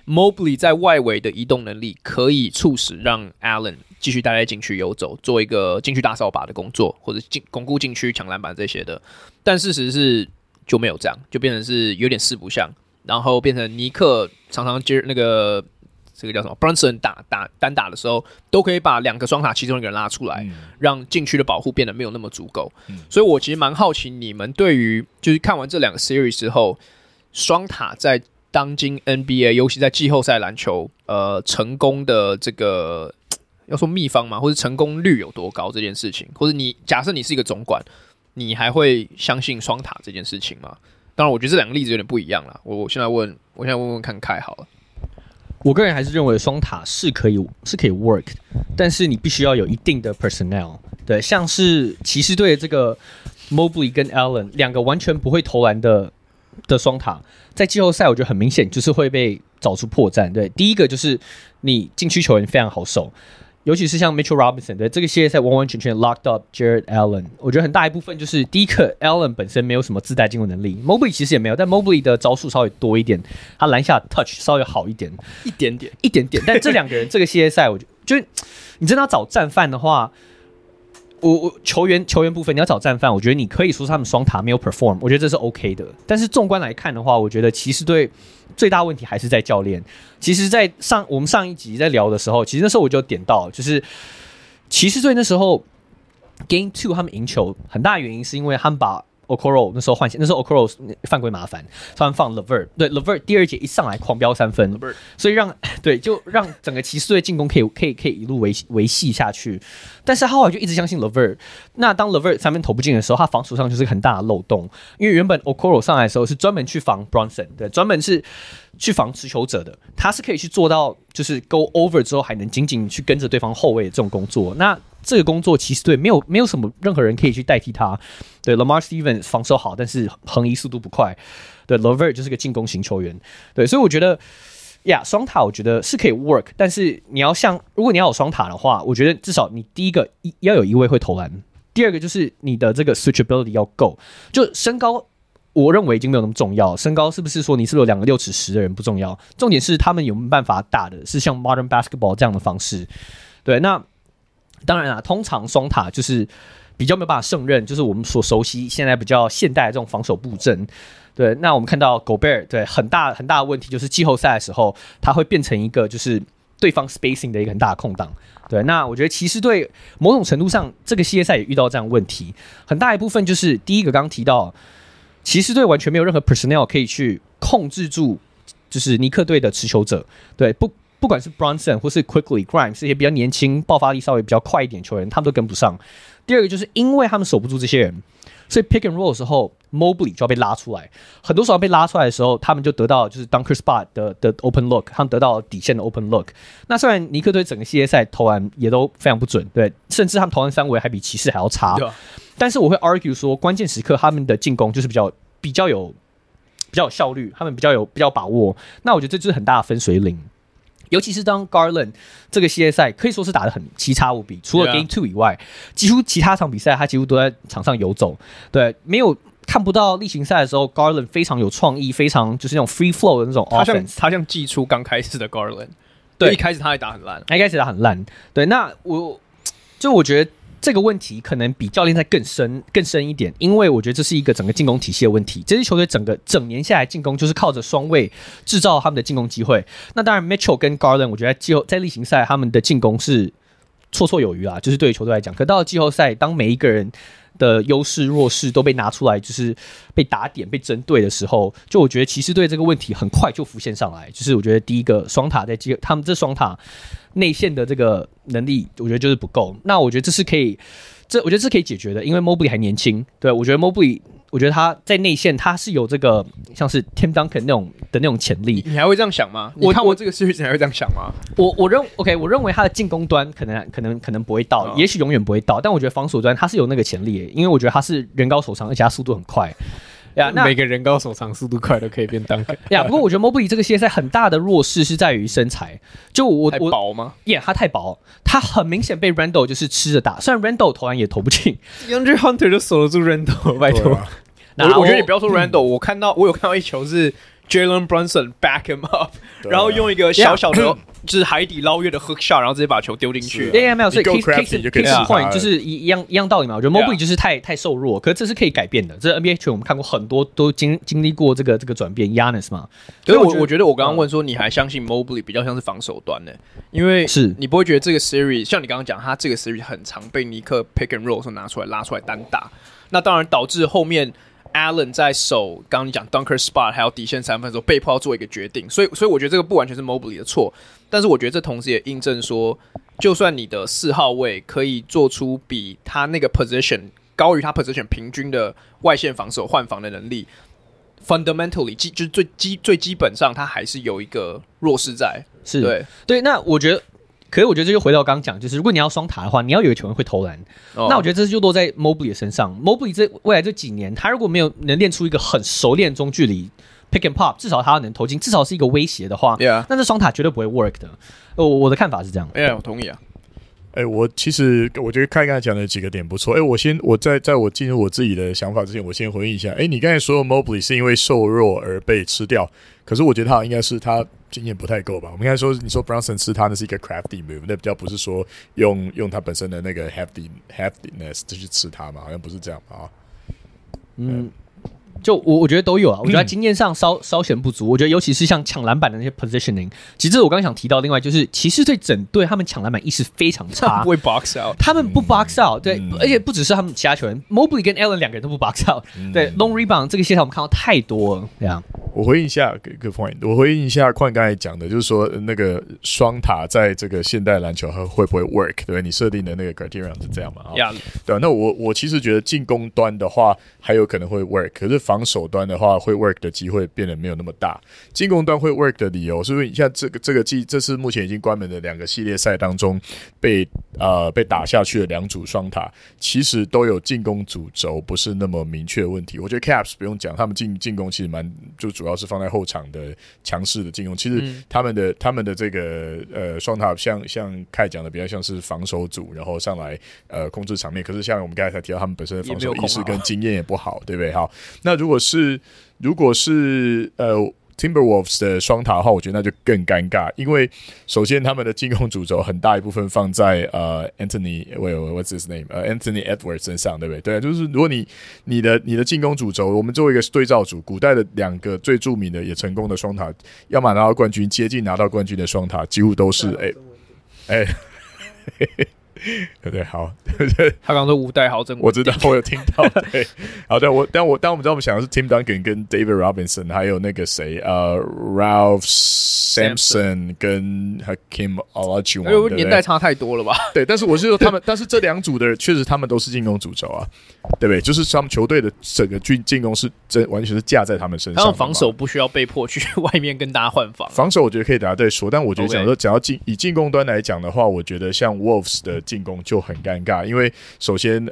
Mobley 在外围的移动能力可以促使让 Allen 继续待在禁区游走，做一个禁区大扫把的工作，或者巩固禁区、抢篮板这些的。但事实是就没有这样，就变成是有点四不像，然后变成尼克常常接那个这个叫什么 Brunson 单打的时候，都可以把2个双塔其中一个人拉出来，让禁区的保护变得没有那么足够。所以我其实蛮好奇你们对于就是看完这2个 series 之后，双塔在当今 NBA 尤其在季后赛篮球成功的这个要说秘方嘛，或者成功率有多高这件事情，或者你假设你是一个总管，你还会相信双塔这件事情吗？当然我觉得这2个例子有点不一样啦，我现在问问看凯好了。 我个人还是认为双塔是可以 work， 但是你必须要有一定的 personnel。对，像是骑士队的这个 Mobley 跟 Allen 2个完全不会投篮的双塔，在季后赛我觉得很明显就是会被找出破绽。对，第一个就是你禁区球员非常好守，尤其是像 Mitchell Robinson 对这个系列赛完完全全 locked up Jared Allen， 我觉得很大一部分就是第一个 Allen 本身没有什么自带进攻能力 ，Mobley 其实也没有，但 Mobley 的招数稍微多一点，他篮下 touch 稍微好一点， 一点点， 但这2个人这个系列赛，我觉得你真的要找战犯的话。我球员部分你要找战犯，我觉得你可以说他们双塔没有 perform， 我觉得这是 OK 的。但是纵观来看的话，我觉得骑士队最大问题还是在教练。其实，在我们上一集在聊的时候，其实那时候我就点到，就是骑士队那时候 Game 2他们赢球，很大的原因是因为他们把Okoro 那时候换线，那时候 Okoro 犯规麻烦，他们放 LeVert， 对 LeVert 第2节一上来狂飙3分，所以就让整个骑士队进攻可以一路维系下去。但是他后来就一直相信 LeVert， 那当 LeVert 3分投不进的时候，他防守上就是很大的漏洞，因为原本 Okoro 上来的时候是专门去防 Brunson， 对，专门是去防持球者的，他是可以去做到就是 go over 之后还能紧紧去跟着对方后卫的这种工作。那这个工作骑士队没有什么任何人可以去代替他。对 ，Lamar Stevens 防守好，但是横移速度不快。对 ，LeVert 就是个进攻型球员。对，所以我觉得双塔我觉得是可以 work， 但是如果你要有双塔的话，我觉得至少你第一个要有一位会投篮，第2个就是你的这个 switchability 要够。就身高，我认为已经没有那么重要。身高是不是说你是不是有2个6尺10的人不重要，重点是他们有没有办法打的是像 modern basketball 这样的方式。对，那当然啦，通常双塔就是比较没有办法胜任，就是我们所熟悉现在比较现代的这种防守布阵。对，那我们看到 Gobert 对很大的问题就是季后赛的时候，他会变成一个就是对方 spacing 的一个很大的空档。对，那我觉得骑士队某种程度上这个系列赛也遇到这样的问题，很大一部分就是第一个刚刚提到，骑士队完全没有任何 personnel 可以去控制住就是尼克队的持球者。对，不管是 Brunson 或是 Quickly、Grimes 这些比较年轻、爆发力稍微比较快一点球员，他们都跟不上。第2个就是因为他们守不住这些人，所以 pick and roll 的时候 ，Mobley 就要被拉出来。很多时候被拉出来的时候，他们就得到就是 dunker spot 的 open look， 他们得到底线的 open look。那虽然尼克队整个系列赛投篮也都非常不准，对，甚至他们投篮3围还比骑士还要差。但是我会 argue 说，关键时刻他们的进攻就是比较有效率，他们比较把握。那我觉得这就是很大的分水岭。尤其是当 Garland 这个系列赛可以说是打得很奇差无比，除了 Game 2以外，几乎其他场比赛他几乎都在场上游走。对，看不到例行赛的时候 Garland 非常有创意，非常就是那种 free flow 的那种 offense。 他像季初刚开始的 Garland， 对， 一开始他还打很烂， 对，那我觉得这个问题可能比教练再更深一点，因为我觉得这是一个整个进攻体系的问题。这支球队整年下来进攻就是靠着双卫制造他们的进攻机会。那当然 Mitchell 跟 Garland 我觉得在例行赛他们的进攻是绰绰有余啦，就是对于球队来讲。可到了季后赛，当每一个人的优势弱势都被拿出来，就是被打点被针对的时候，就我觉得骑士队这个问题很快就浮现上来。就是我觉得第一个双塔他们这双塔内线的这个能力，我觉得就是不够。那我觉得这是可以解决的，因为 Mobley 还年轻。对，我觉得 Mobley， 我觉得他在内线他是有这个像是 Tim Duncan 那种潜力。 你还会这样想吗？你看我这个 series 你还会这样想吗？ 我认为他的进攻端可能不会到，也许永远不会到，但我觉得防守端他是有那个潜力的，因为我觉得他是人高手长，而且他速度很快。 那每个人高手长速度快都可以变Duncan。 不过我觉得 Mobley 这个系列赛很大的弱势是在于身材，就太薄吗？ 他太薄，他很明显被 Randle 就是吃着打，虽然 Randle 投篮也投不进 ，DeAndre Hunter 就守得住 Randle， 拜托。 我觉得你不要说 Randle， 我有看到一球是 Jalen Brunson back him up， 然后用一个小小的就是海底捞月的 hook shot， 然后直接把球丢进去。 对，没有，所以 case point 就就是一样道理嘛。我觉得 Mobley 就是太瘦弱，可是这是可以改变的。这 NBA 球我们看过很多都经历过这个转变 ，Giannis 嘛。 所以我觉得我刚刚问说，你还相信 Mobley 比较像是防守端呢？因为是你不会觉得这个 series 像你刚刚讲，他这个 series 很常被尼克 pick and roll 时候拿出来拉出来单打，那当然导致后面。Allen 在守刚刚你讲 dunker spot 还有底线三分的时候，被迫要做一个决定，所以我觉得这个不完全是 Mobley 的错，但是我觉得这同时也印证说，就算你的4号位可以做出比他那个 position 高于他 position 平均的外线防守换防的能力 ，fundamentally 就是最基本上他还是有一个弱势在， 是对，那我觉得。可是我觉得这就回到刚刚讲，就是如果你要双塔的话，你要有一个球员会投篮。那我觉得这就落在 Mobley 的身上。Mobley 这未来这几年，他如果没有能练出一个很熟练中距离 pick and pop， 至少他能投进，至少是一个威胁的话，那这双塔绝对不会 work 的。我的看法是这样。 我同意啊。 我其实我觉得刚才讲的几个点不错。我在我进入我自己的想法之前，我先回应一下。你刚才说 Mobley 是因为瘦弱而被吃掉，可是我觉得他应该是他经验不太够吧。我们应该说，你说 Brunson 吃他那是一个 crafty move， 那比较不是说用他本身的那个 heftiness 就去吃他嘛，好像不是这样啊。 就我觉得都有啊，我觉得他经验上稍显不足。我觉得尤其是像抢篮板的那些 positioning， 其实我刚刚想提到，另外就是骑士队整队他们抢篮板意识非常差， 他们不会 box out， 他们不 box out， 对，而且不只是他们其他球员 ，Mobley 跟 Allen 两个人都不 box out，对 ，long rebound 这个现象我们看到太多了，这样。 我回应一下 good point， 我回应一下邝刚才讲的，就是说那个双塔在这个现代篮球会不会 work？ 对，你设定的那个 criterion 是这样嘛？对，那我其实觉得进攻端的话还有可能会 work， 可是防守端的话会 work 的机会变得没有那么大。进攻端会 work 的理由是因为像这是目前已经关门的2个系列赛当中被打下去的2组双塔，其实都有进攻主轴不是那么明确的问题。我觉得 Caps 不用讲，他们进攻其实就主要是放在后场的强势的进攻。其实他们的这个双塔像凯讲的比较像是防守组，然后上来控制场面。可是像我们刚才才提到，他们本身的防守意识跟经验也不好，对不对？好，那如果是Timberwolves 的双塔的话，我觉得那就更尴尬，因为首先他们的进攻主轴很大一部分放在Anthony what's his name Anthony Edwards 身上，对不对？对，就是如果你的进攻主轴，我们作为一个对照组，古代的2个最著名的也成功的双塔，要么拿到冠军，接近拿到冠军的双塔，几乎都是对，好， 他刚说吴代豪真， 我知道，我有听到，对，好的，但我们知道我们想的是 Tim Duncan 跟 David Robinson， 还有那个谁Ralph Sampson 跟 Hakeem Olajuwon， 年代差太多了吧？ 对，但是我是说他们，但是这2组的确实他们都是进攻主轴啊，对不对？就是他们球队的整个进攻是完全是架在他们身上， 他们防守不需要被迫去外面跟大家换防， 防守我觉得可以等下再说，但我觉得讲到以进攻端来讲的话，我觉得像 Wolves 的进攻就很尴尬，因为首先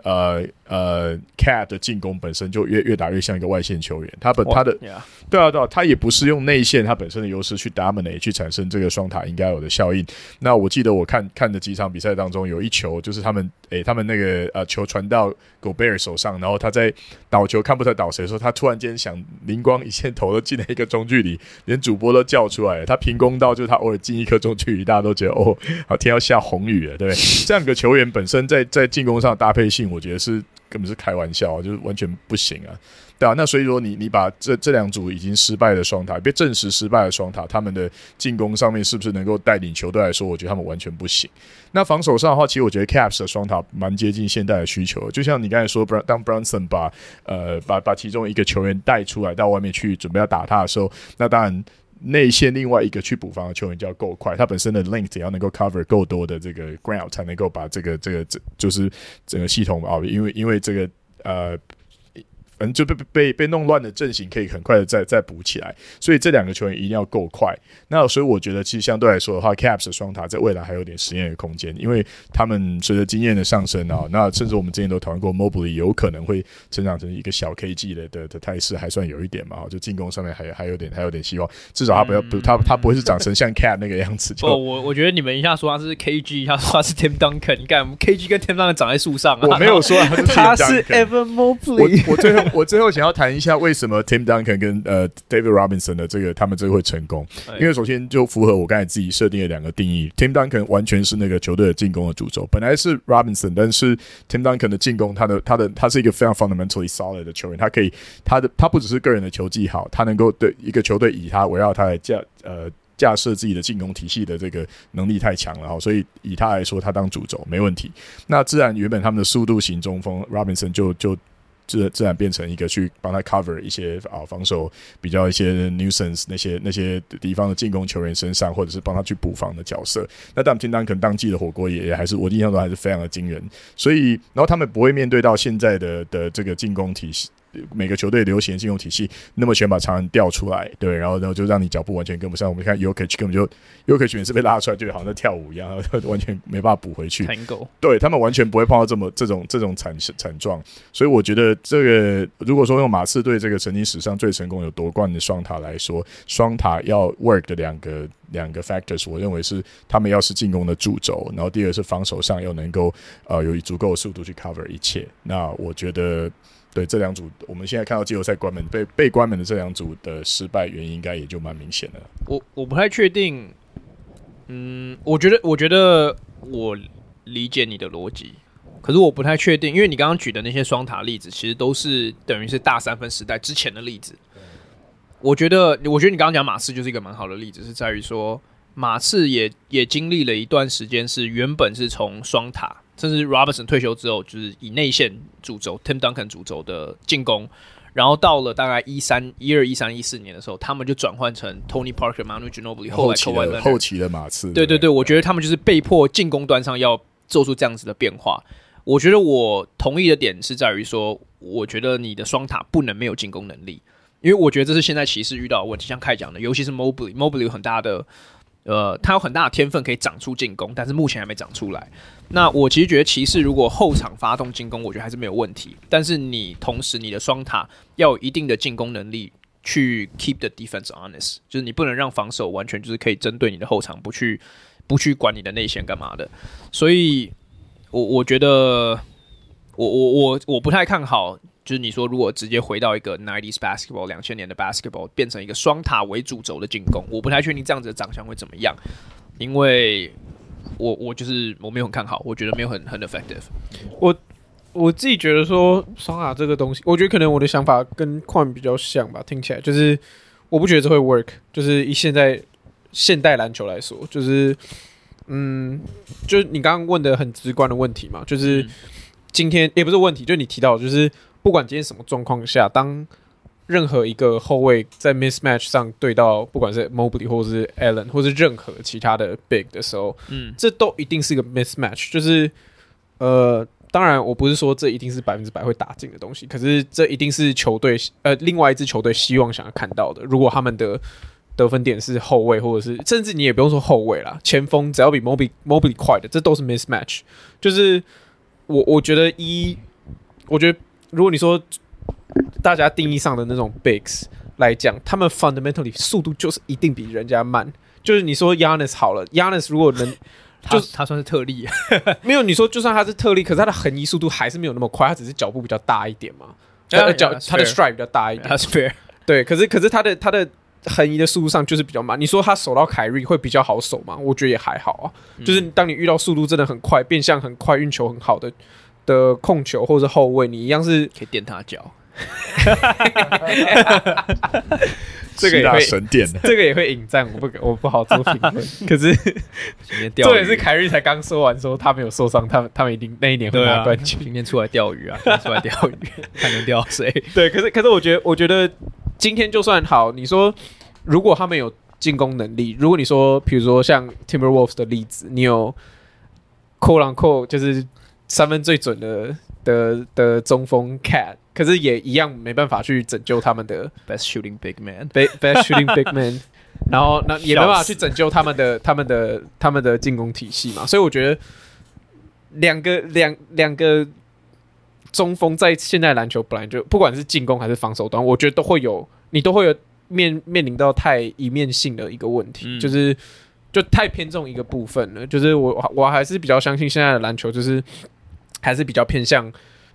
Cat 的进攻本身就越打越像一个外线球员，他的对啊，他也不是用内线他本身的优势去 dominate 去产生这个双塔应该有的效应。那我记得我看的几场比赛当中，有一球就是他们那个球传到 Gobert 手上，然后他在倒球看不出来倒谁的时候，他突然间想灵光一现，投了进了一个中距离，连主播都叫出来了。他凭空到就是他偶尔进一颗中距离，大家都觉得好天要下红雨了，对不对？这样个球员本身在进攻上的搭配性，我觉得是根本是开玩笑，就是完全不行啊。对啊，那所以说你把这2组已经失败的双塔，被证实失败的双塔，他们的进攻上面是不是能够带领球队来说，我觉得他们完全不行。那防守上的话，其实我觉得 Caps 的双塔蛮接近现代的需求，就像你刚才说，当 Brunson 把其中一个球员带出来到外面去准备要打他的时候，那当然内线另外一个去补防的球员就要够快，他本身的 length 也要能够 cover 够多的这个 ground， 才能够把这个就是整个系统因为这个反正就被弄乱的阵型可以很快的再补起来，所以这2个球员一定要够快。那所以我觉得其实相对来说的话 ，Caps 的双塔在未来还有点实验的空间，因为他们随着经验的上升啊，那甚至我们之前都讨论过 ，Mobley 有可能会成长成一个小 KG 的态势，还算有一点嘛，就进攻上面还有点希望，至少他不会是长成像 Cat 那个样子。 我觉得你们一下说他是 KG， 他说他是 Tim Duncan， 你看 KG 跟 Tim Duncan 长在树上啊， 我没有说他是 Evan Mobley， 我最后我最后想要谈一下为什么 Tim Duncan 跟David Robinson 的他们这个会成功，因为首先就符合我刚才自己设定的2个定义。Tim Duncan 完全是那个球队的进攻的主轴，本来是 Robinson， 但是 Tim Duncan 的进攻，他是一个非常 fundamentally solid 的球员，他不只是个人的球技好，他能够对一个球队以他围绕他来架设自己的进攻体系的这个能力太强了，所以以他来说，他当主轴没问题。那自然原本他们的速度型中锋 Robinson 就自然变成一个去帮他 cover 一些防守比较一些 nuisance 那些敌方的进攻球员身上，或者是帮他去补防的角色。那但 Tim Duncan 当季的火锅也还是我印象中还是非常的惊人，所以然后他们不会面对到现在的这个进攻体系。每个球队流行的进攻体系那么全把常人调出来，对，然后就让你脚步完全跟不上。我们看 Jokic 根本就 Jokic 每次被拉出来就好像在跳舞一样，完全没办法补回去。对，他们完全不会碰到这种惨状，所以我觉得这个如果说用马刺队这个曾经史上最成功有夺冠的双塔来说，双塔要 work 的两个 factors， 我认为是他们要是进攻的主轴，然后第二是防守上又能够有足够的速度去 cover 一切。那我觉得。对这2组，我们现在看到季后赛关门被关门的这2组的失败原因，应该也就蛮明显的。 我不太确定，我觉得我理解你的逻辑，可是我不太确定，因为你刚刚举的那些双塔例子，其实都是等于是大3分时代之前的例子。我觉得你刚刚讲马刺就是一个蛮好的例子，是在于说马刺也经历了一段时间，是原本是从双塔。甚至 Robinson 退休之后，就是以内线主轴 Tim Duncan 主轴的进攻，然后到了大概13、14年的时候，他们就转换成 Tony Parker、Manu Ginobili， 后来 Kawhi Leonard 后期的马刺。 对，我觉得他们就是被迫进攻端上要做出这样子的变化。我觉得我同意的点是在于说，我觉得你的双塔不能没有进攻能力，因为我觉得这是现在骑士遇到的问题。像凯讲的，尤其是 Mobley 有很大的。他有很大的天分可以长出进攻，但是目前还没长出来。那我其实觉得骑士如果后场发动进攻，我觉得还是没有问题。但是你同时你的双塔要有一定的进攻能力，去 keep the defense honest， 就是你不能让防守完全就是可以针对你的后场，不去管你的内线干嘛的。所以我觉得我不太看好。就是你说，如果直接回到一个 90s basketball 2000年的 basketball 变成一个双塔为主轴的进攻，我不太确定这样子的长相会怎么样，因为我没有很看好，我觉得没有很 effective。 我自己觉得说双塔这个东西，我觉得可能我的想法跟Quan比较像吧，听起来就是我不觉得这会 work， 就是以现代篮球来说，就是就是你刚刚问的很直观的问题嘛，就是今天也不是问题，就是你提到的就是不管今天什么状况下，当任何一个后卫在 mismatch 上对到不管是 Mobley 或是 Allen 或是任何其他的 big 的时候，这都一定是一个 mismatch， 就是当然我不是说这一定是100%会打进的东西，可是这一定是球队另外一支球队希望想要看到的。如果他们的得分点是后卫，或者是甚至你也不用说后卫啦，前锋只要比 Mobley 快的，这都是 mismatch。就是我觉得如果你说大家定义上的那种 bigs 来讲，他们 fundamentally 速度就是一定比人家慢。就是你说 Giannis 好了 ，Giannis 如果能， 他算是特例， 没有你说就算他是特例，可是他的横移速度还是没有那么快，他只是脚步比较大一点嘛，他的 stride 比较大一点， 他是 fair， 对，可是他的横移的速度上就是比较慢。你说他守到凯瑞会比较好守吗？我觉得也还好啊。就是当你遇到速度真的很快、变向很快、运球很好的控球或者后卫，你一样是可以垫他脚。 这个也会神殿， 这个也会引战，我不好做评论。可是这也是凯瑞才刚说完，说他没有受伤，他们一定那一年会拿冠军。 今天出来钓鱼啊，出来钓鱼，看能钓谁？ 对，可是我觉得今天就算好，你说如果他们有进攻能力，如果你说比如说像 Timberwolves 的例子，你有 quote unquote 就是三分最准的中锋 Cat， 可是也一样没办法去拯救他们的 best shooting big man，best shooting big man， 然后也没办法去拯救他们的进攻体系嘛。所以我觉得两个中锋在现代篮球本来就不管是进攻还是防守端，我觉得都会有面临到太一面性的一个问题，就太偏重一个部分了。就是我还是比较相信现在的篮球就是还是比较偏向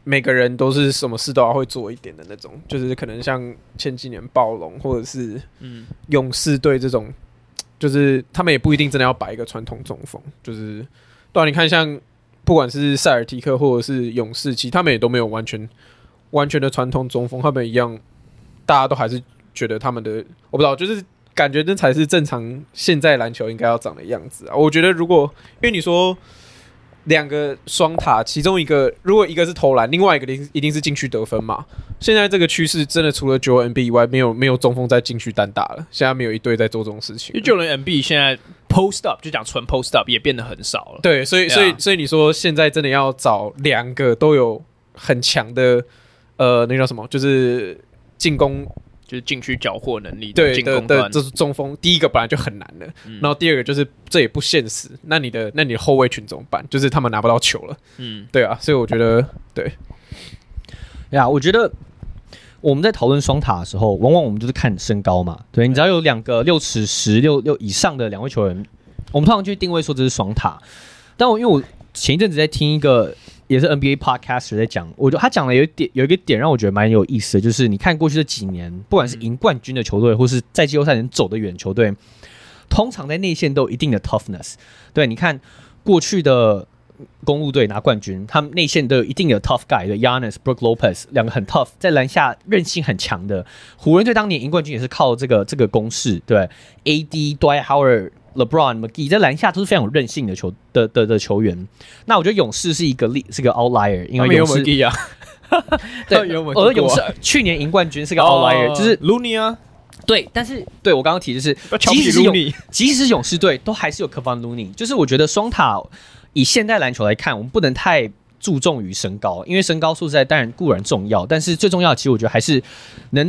每个人都是什么事都要会做一点的那种，就是可能像前几年暴龙或者是勇士队这种，就是他们也不一定真的要摆一个传统中锋，就是对啊，你看像不管是塞尔提克或者是勇士，其实他们也都没有完全的传统中锋，他们一样，大家都还是觉得他们的我不知道，就是感觉那才是正常现在篮球应该要长的样子啊。我觉得如果因为你说两个双塔，其中一个如果一个是投篮，另外一个一定是禁区得分嘛。现在这个趋势真的除了Joel Embiid以外，没有中锋在禁区单打了。现在没有一队在做这种事情。 因为Joel Embiid现在 post up 就讲纯 post up 也变得很少了。 对，所以你说现在真的要找两个都有很强的那个叫什么，就是进攻。 就是禁区缴获能力的进攻端， 这是中锋。第一个本来就很难了，然后第二个就是这也不现实。那你的后卫群怎么办？就是他们拿不到球了。对啊，所以我觉得对呀，我觉得我们在讨论双塔的时候，往往我们就是看身高嘛。对，你只要有两个6尺10、6以上的两位球员，我们通常就会定位说这是双塔。但因为我前一阵子在听一个。也是 NBA podcaster 在讲，我觉得他讲的有一个点让我觉得蛮有意思的，就是你看过去这几年，不管是赢冠军的球队，或是在季后赛能走得远的球队，通常在内线都有一定的 toughness。对，你看过去的公鹿队拿冠军，他们内线都有一定的 tough guy， 对 Giannis、Brook Lopez 两个很 tough， 在篮下韧性很强的。湖人队当年赢冠军也是靠这个公式，对 AD、Dwight Howard。LeBron、McGee 在篮下都是非常有韧性的球员。那我觉得勇士是一个 outlier， 因为勇士 McGee 啊， 对，而勇士去年赢冠军是个 outlier， 就是 Looney 啊， 对，但是对我刚刚提的是，即使是勇士队都还是有 Kevon Looney， 就是我觉得双塔以现代篮球来看，我们不能太注重于身高，因为身高说实在当然固然重要，但是最重要的其实我觉得还是能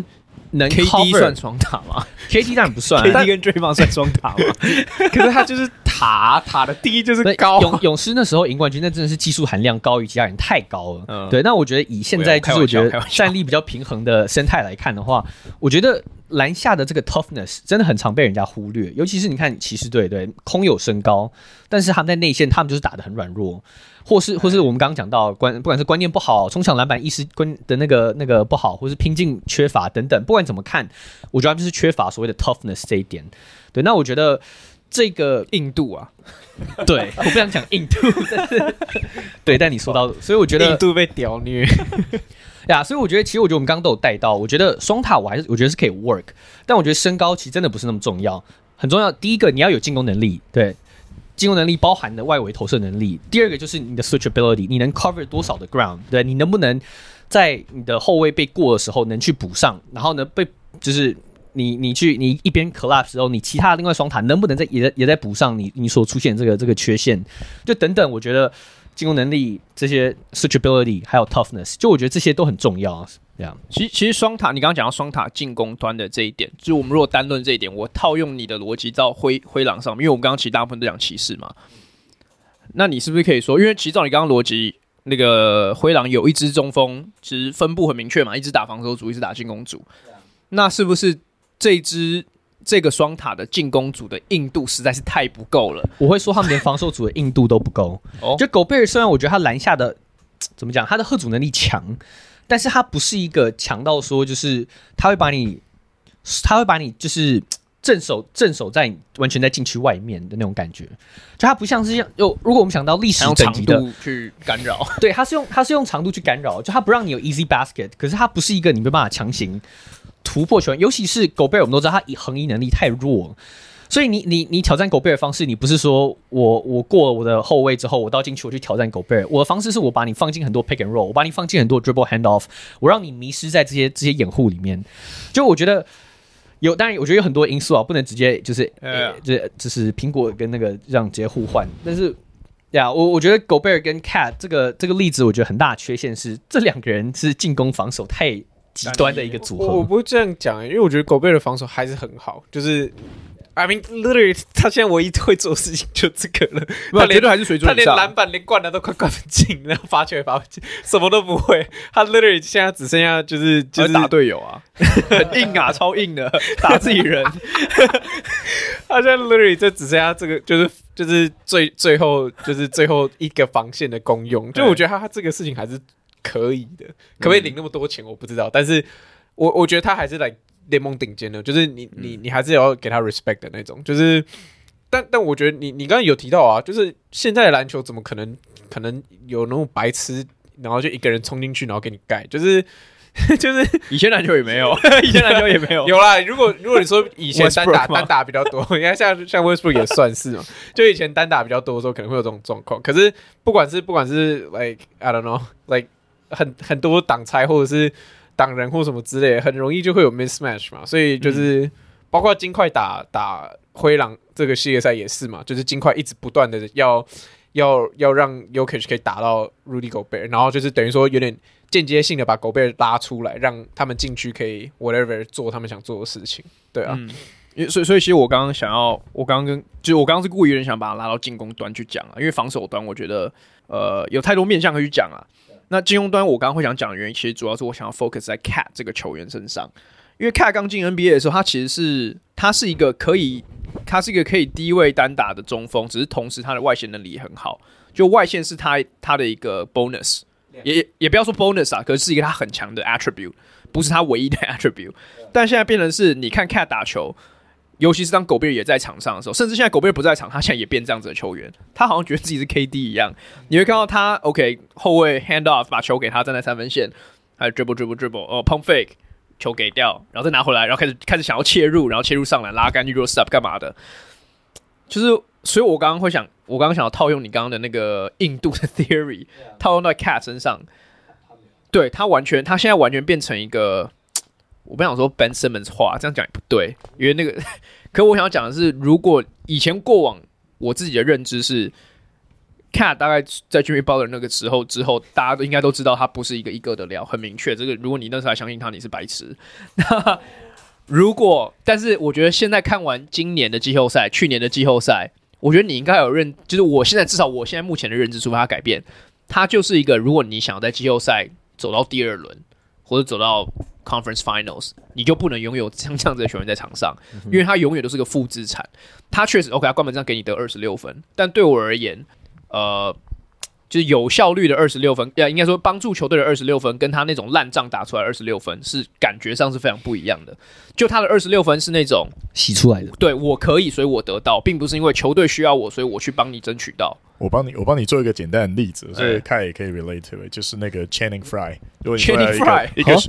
KD 算双塔吗 ？KD 当然不算 ，KD 跟 Draymond 算双塔吗？ 可是他就是塔的第一就是高。 勇士那时候赢冠军，那真的是技术含量高于其他人，太高了。对，那我觉得以现在就是我觉得战力比较平衡的生态来看的话，我觉得篮下的这个 toughness 真的很常被人家忽略，尤其是你看骑士队，对，空有身高，但是他们在内线他们就是打得很软弱。或是我们刚刚讲到不管是观念不好、冲抢篮板意识的那个不好，或是拼劲缺乏等等，不管怎么看，我觉得他们就是缺乏所谓的 toughness 这一点。对，那我觉得这个硬度啊， 对，我不想讲硬度，但是对，但你说到，所以我觉得硬度被屌虐呀，所以我觉得我们刚刚都有带到，我觉得双塔我觉得是可以 work， 但我觉得身高其实真的不是那么重要，很重要。第一个你要有进攻能力，对。进攻能力包含的外围投射能力，第二个就是你的 switchability， 你能 cover 多少的 ground， 对，你能不能在你的后卫被过的时候能去补上，然后呢就是你一边 collapse 之后，你其他另外双塔能不能也在补上你所出现这个缺陷，就等等，我觉得进攻能力这些 switchability 还有 toughness， 就我觉得这些都很重要。 其实双塔，你刚刚讲到双塔进攻端的这一点，就是我们如果单论这一点，我套用你的逻辑到灰狼上面，因为我们刚刚其实大部分都讲骑士嘛，那你是不是可以说，因为其实照你刚刚逻辑，那个灰狼有一支中锋，其实分布很明确嘛，一支打防守组，一支打进攻组，那是不是这个双塔的进攻组的硬度实在是太不够了？ 我会说他们连防守组的硬度都不够。就狗贝尔虽然我觉得他篮下的怎么讲，他的吓阻能力强。但是他不是一个强到说，就是他会把你就是正手在完全在禁区外面的那种感觉，就他不像是如果我们想到历史等级的用长度去干扰， 对，他是用长度去干扰，就他不让你有 easy basket， 可是他不是一个你没办法强行突破球员，尤其是狗贝尔，我们都知道他横移能力太弱。所以你挑战狗贝尔的方式，你不是说我过了我的后卫之后，我到禁区我去挑战狗贝尔。我的方式是我把你放进很多 pick and roll， 我把你放进很多 dribble handoff， 我让你迷失在这些掩护里面。就我觉得当然我觉得有很多因素啊，不能直接就是就是苹果跟那个这样直接互换。但是我觉得狗贝尔跟 Cat 这个例子，我觉得很大的缺陷是这两个人是进攻防守太极端的一个组合。 我不会这样讲，因为我觉得狗贝尔的防守还是很好，就是。I mean, literally， 他现在唯一会做的事情就这个了。 他绝对还是水准以上。 他连篮板连灌篮都快灌不进，然后发球也发不进，什么都不会。他 literally 现在只剩下就是打队友啊，很硬啊，超硬的，打自己人。 他现在 literally 就只剩下这个，就是最后一个防线的功用。就我觉得他这个事情还是可以的，可不可以领那么多钱我不知道，但是我觉得他还是来联盟顶尖的，就是你还是要给他 respect 的那种，就是但我觉得你刚刚有提到啊，就是现在的篮球怎么可能有那种白痴，然后就一个人冲进去然后给你盖，就是以前篮球也没有，以前篮球也没有。 有啦，如果你说以前单打比较多，你看像 Westbrook 也算是嘛，就以前单打比较多的时候可能会有这种状况。可是不管是 like I don't know like 很多挡拆或者是挡人或什么之类的，很容易就会有 mismatch 嘛。所以就是包括金块打灰狼这个系列赛也是嘛，就是金块一直不断的要让 Jokic 可以打到 Rudy Gobert， 然后就是等于说有点间接性的把狗贝拉出来，让他们禁区可以 whatever 做他们想做的事情，对啊。 所以其实我刚刚是故意有点想把它拉到进攻端去讲啊，因为防守端我觉得有太多面向可以去讲啊。那进攻端我刚刚会想讲的原因，其实主要是我想要 focus 在 KAT 这个球员身上，因为 KAT 刚进 NBA 的时候，他是一个可以低位单打的中锋，只是同时他的外线能力也很好，就外线是他的一个 bonus。也不要说 bonus 啊，可是一个他很强的 attribute， 不是他唯一的 attribute。但现在变成是，你看 KAT 打球，尤其是当狗贝尔也在场上的时候，甚至现在狗贝尔不在场，他现在也变这样子的球员。他好像觉得自己是 KD 一样，你会看到他 OK 后卫 hand off 把球给他，站在三分线，还有 dribble pump fake 球给掉，然后再拿回来，然后开始想要切入，然后切入上篮拉杆 euro step 干嘛的，就是。所以我刚刚想要套用你刚刚的那个印度的 theory， 套用到 KAT 身上，对他现在完全变成一个，我不想说 Ben Simmons 话，这样讲也不对，因为那个，可我想要讲的是，如果以前过往我自己的认知是 KAT 大概在 Jimmy Butler 那个时候之后，大家都应该都知道他不是一个的料，很明确，这个如果你那时候还相信他，你是白痴。但是我觉得现在看完今年的季后赛，去年的季后赛。我觉得你应该有就是至少我现在目前的认知，除非他改变，他就是一个，如果你想要在季后赛走到第二轮或者走到 Conference Finals， 你就不能拥有像这样子的球员在场上，因为他永远都是个负资产。他确实 OK， 他关门上给你得26分，但对我而言，就是有效率的26分，应该说帮助球队的26分，跟他那种烂仗打出来的26分是感觉上是非常不一样的。就他的26分是那种洗出来的， 对我可以，所以我得到，并不是因为球队需要我，所以我去帮你争取到。 我帮你做一个简单的例子，所以Kai也可以 relate to it， 就是那个 Channing Frye， 如果你一个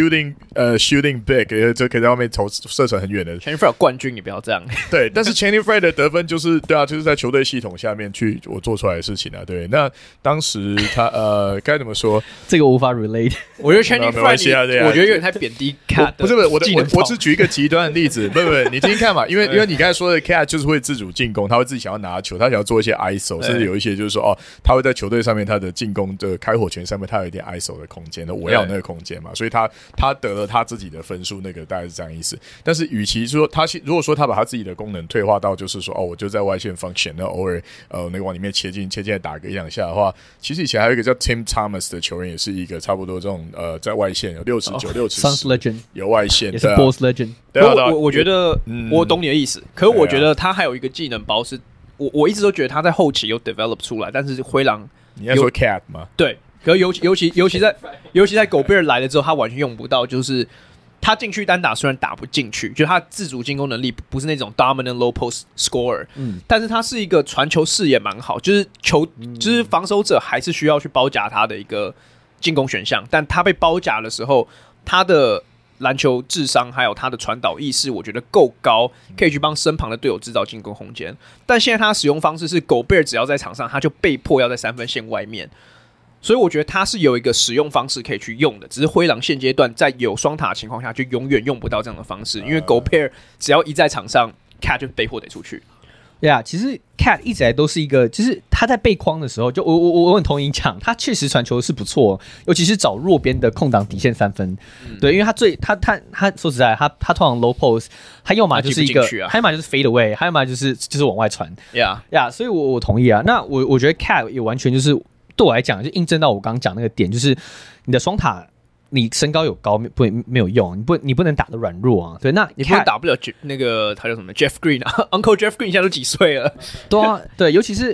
shooting big， 就可以在外面投射程很远的 Channing Frye 有冠军，你不要这样。 对，但是 Channing Frye 的得分就是对啊，就是在球队系统下面去我做出来的事情啊。对，那当时他该怎么说？ 这个无法 relate。 我觉得 Channing Frye， 我觉得有点太贬低 KAT。 不是，我只举一个极端的例子，不，你听听看嘛，因为你刚才说的 KAT 就是会自主进攻，他会自己想要拿球，他想要做一些 ISO， 甚至有一些就是说他会在球队上面他的进攻的开火权上面他有一点 ISO 的空间，我要那个空间嘛，所以他得了他自己的分数，那个大概是这样意思。但是与其说如果说他把他自己的功能退化到就是说我就在外线function，那偶尔那个往里面切进来打个1-2下的话，其实以前还有一个叫 Tim Thomas 的球员，也是一个差不多这种在外线有69、60 Legend 有外线， 也是 Bulls Legend。 对啊， 我觉得我懂你的意思，可是我觉得他还有一个技能包是。我一直都觉得他在后期有 develop 出来，但是灰狼你在说 KAT 吗？ 对，可是尤其在狗贝尔来了之后，他完全用不到，就是他进去单打虽然打不进去，就他自主进攻能力不是那种 dominant low post scorer，但是他是一个传球视野蛮好，就是防守者还是需要去包夹他的一个进攻选项，但他被包夹的时候，他的篮球智商还有他的传导意识，我觉得够高，可以去帮身旁的队友制造进攻空间。但现在他的使用方式是，狗贝尔只要在场上，他就被迫要在3分线外面，所以我觉得他是有一个使用方式可以去用的。只是灰狼现阶段在有双塔的情况下，就永远用不到这样的方式，因为狗贝尔只要一在场上 ，KAT 就被迫得出去。 对啊，其实 KAT 一直来都是一个，就是他在背框的时候，就我很同意讲，他确实传球是不错，尤其是找弱边的空档底线3分，对，因为他说实在，他通常 low post， 他要么就是一个，他要么就是 fade away， 他要么就是往外传，yeah， 所以我同意啊。那我觉得 KAT 也完全就是对我来讲，就印证到我刚刚讲那个点，就是你的双塔。你身高有高没有用，你不能打得软弱啊。对，那你不能打不了那个他叫什么 Jeff Green 啊 ，Uncle Jeff Green 现在都几岁了？ 对啊，对，尤其是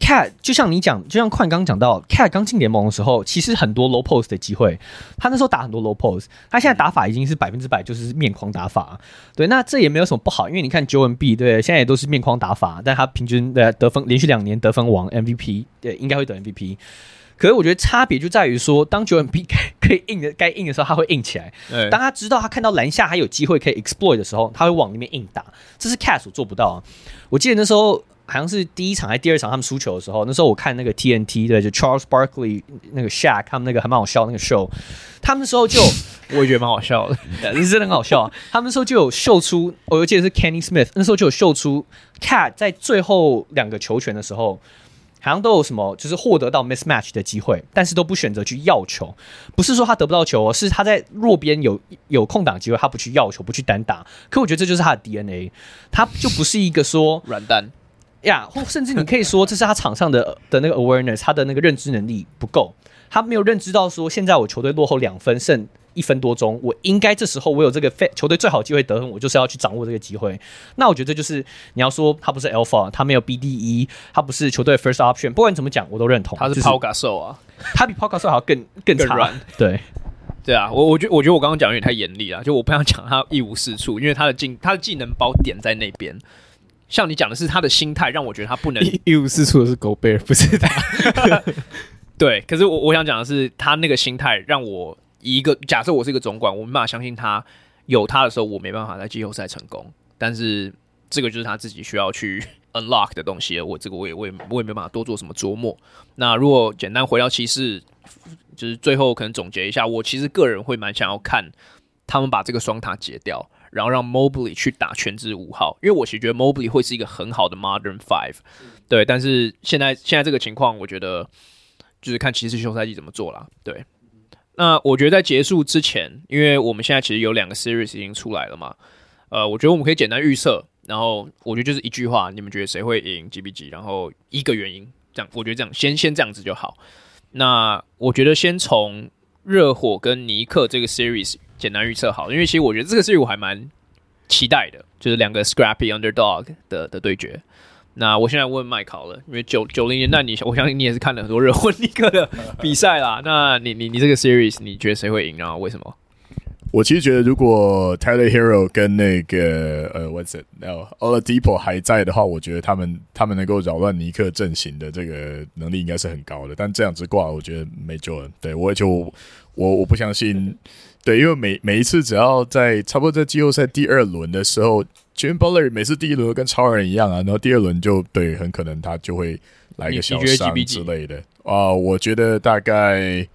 Cat 就像你讲，就像宽刚讲到 ，Cat 刚进联盟的时候，其实很多 low post 的机会，他那时候打很多 low post， 他现在打法已经是100%就是面框打法，对，那这也没有什么不好，因为你看9MB 对，现在也都是面框打法，但他平均的得分连续2年得分王 MVP， 对，应该会得 MVP。可是我觉得差别就在于说，当9MB 可以硬的该硬的时候，他会硬起来；当他知道他看到篮下还有机会可以 exploit 的时候，他会往里面硬打。这是 Cat 所做不到啊。我记得那时候好像是第一场还是第二场他们输球的时候，那时候我看那个 TNT 对，就 Charles Barkley 那个 Shaq 他们那个还蛮好笑那个 show， 他们那时候就我也觉得蛮好笑的， 是真的很好笑啊。他们那时候就有秀出，我记得是 Kenny Smith， 那时候就有秀出 Cat 在最后2个球权的时候。好像都有什么，就是获得到 mismatch 的机会，但是都不选择去要球。不是说他得不到球，是他在弱边有空档机会，他不去要球，不去单打。可我觉得这就是他的 DNA， 他就不是一个说软蛋呀，或甚至你可以说这是他场上的那个 awareness， 他的那个认知能力不够，他没有认知到说现在我球队落后2分，剩1分多钟，我应该这时候我有这个球队最好的机会得分，我就是要去掌握这个机会。那我觉得这就是你要说他不是 alpha， 他没有 BDE， 他不是球队 first option， 不管你怎么讲我都认同。 他是 Pau Gasol 啊， 他比 Pau Gasol 还要更差。 软。对啊，我觉得我刚刚讲有点太严厉了，就我不想讲他一无是处，因为他的技能包点在那边。像你讲的是他的心态，让我觉得他不能一无是处的是狗贝尔，不是他。 对，可是我想讲的是他那个心态让我。假设我是一个总管，我没办法相信他有他的时候，我没办法在季后赛成功。但是这个就是他自己需要去 unlock 的东西了，我也没办法多做什么琢磨。那如果简单回到骑士，就是最后可能总结一下，我其实个人会蛮想要看他们把这个双塔解掉，然后让 Mobley 去打全职5号，因为我其实觉得 Mobley 会是一个很好的 modern five， 对。但是现在这个情况，我觉得就是看骑士休赛季怎么做啦，对。那我觉得在结束之前，因为我们现在其实有2个 series 已经出来了嘛，我觉得我们可以简单预测，然后我觉得就是一句话，你们觉得谁会赢几比几，然后一个原因，这样我觉得这样先这样子就好。那我觉得先从热火跟尼克这个 series 简单预测好，因为其实我觉得这个 series 我还蛮期待的，就是2个 scrappy underdog 的对决。那我现在问麦考了，因为90年代我相信你也是看了很多热火尼克的比赛啦。那你这个 series 你觉得谁会赢，然后为什么？ 我其实觉得，如果 Tyler Hero 跟那个what's it Oladipo 还在的话，我觉得他们能够扰乱尼克阵型的这个能力应该是很高的。但这样子挂，我觉得没救了。对，我不相信。对，因为每一次只要在差不多在季后赛第2轮的时候，Jimmy Butler 每次第1轮跟超人一样啊，然后第2轮就对，很可能他就会来一个小伤之类的我觉得大概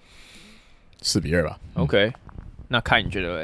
4-2吧。 OK， 那看你觉得嘞？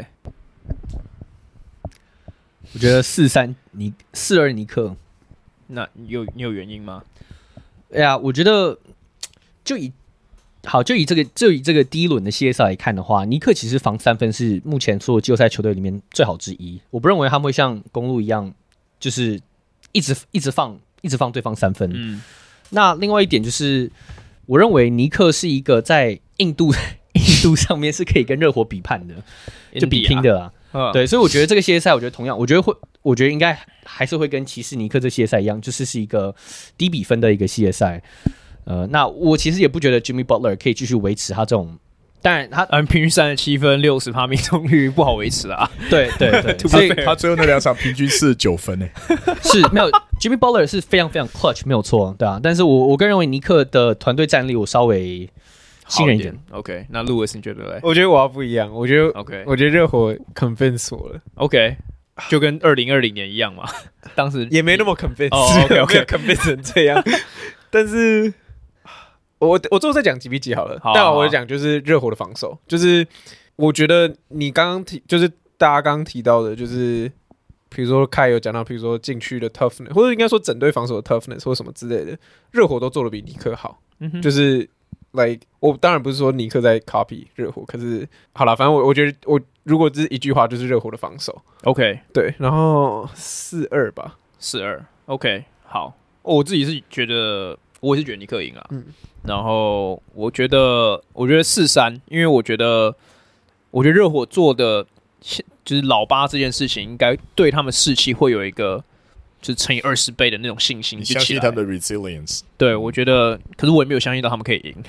我觉得4-2尼克。 那你有原因吗？ 哎呀，我觉得就以这个第1轮的系列赛来看的话，尼克其实防3分是目前所有季后赛球队里面最好之一。我不认为他们会像公鹿一样，就是一直放对方3分。那另外一点就是，我认为尼克是一个在硬度上面是可以跟热火比判的，就比拼的啊。对，所以我觉得这个系列赛，我觉得应该还是会跟骑士尼克这系列赛一样，就是一个低比分的一个系列赛。那我其实也不觉得 Jimmy Butler 可以继续维持他这种，当然他平均37分，60%命中率不好维持啊。 对， 所以他最后那2场平均49分呢。 是没有 Jimmy Butler 是非常非常 clutch 没有错，对啊。但是我个人认为尼克的团队战力我稍微信任一点。 OK， 那 Louis 你觉得嘞？ 我觉得我要不一样，我觉得 OK， 我觉得热火 convince 我了。 OK， 就跟2020年一样嘛，当时也没那么 convince。 OK， convince 成这样，但是。我最后再讲几比几好了，但我讲就是热火的防守，就是我觉得你刚刚就是大家刚刚提到的，就是比如说凯有讲到，比如说禁区的 toughness， 或者应该说整队防守的 toughness 或什么之类的，热火都做得比尼克好。就是like 我当然不是说尼克在 copy 热火，可是好啦，反正我觉得我如果只是一句话，就是热火的防守。 OK， 对，然后4-2吧 ，4-2。OK， 好，我自己是觉得。我也是觉得尼克赢啊，然后我觉得4-3，因为我觉得热火做的就是老八这件事情，应该对他们士气会有一个就是乘以20倍的那种信心你就起来。 相信他们的 resilience？ 对，我觉得，可是我也没有相信到他们可以赢，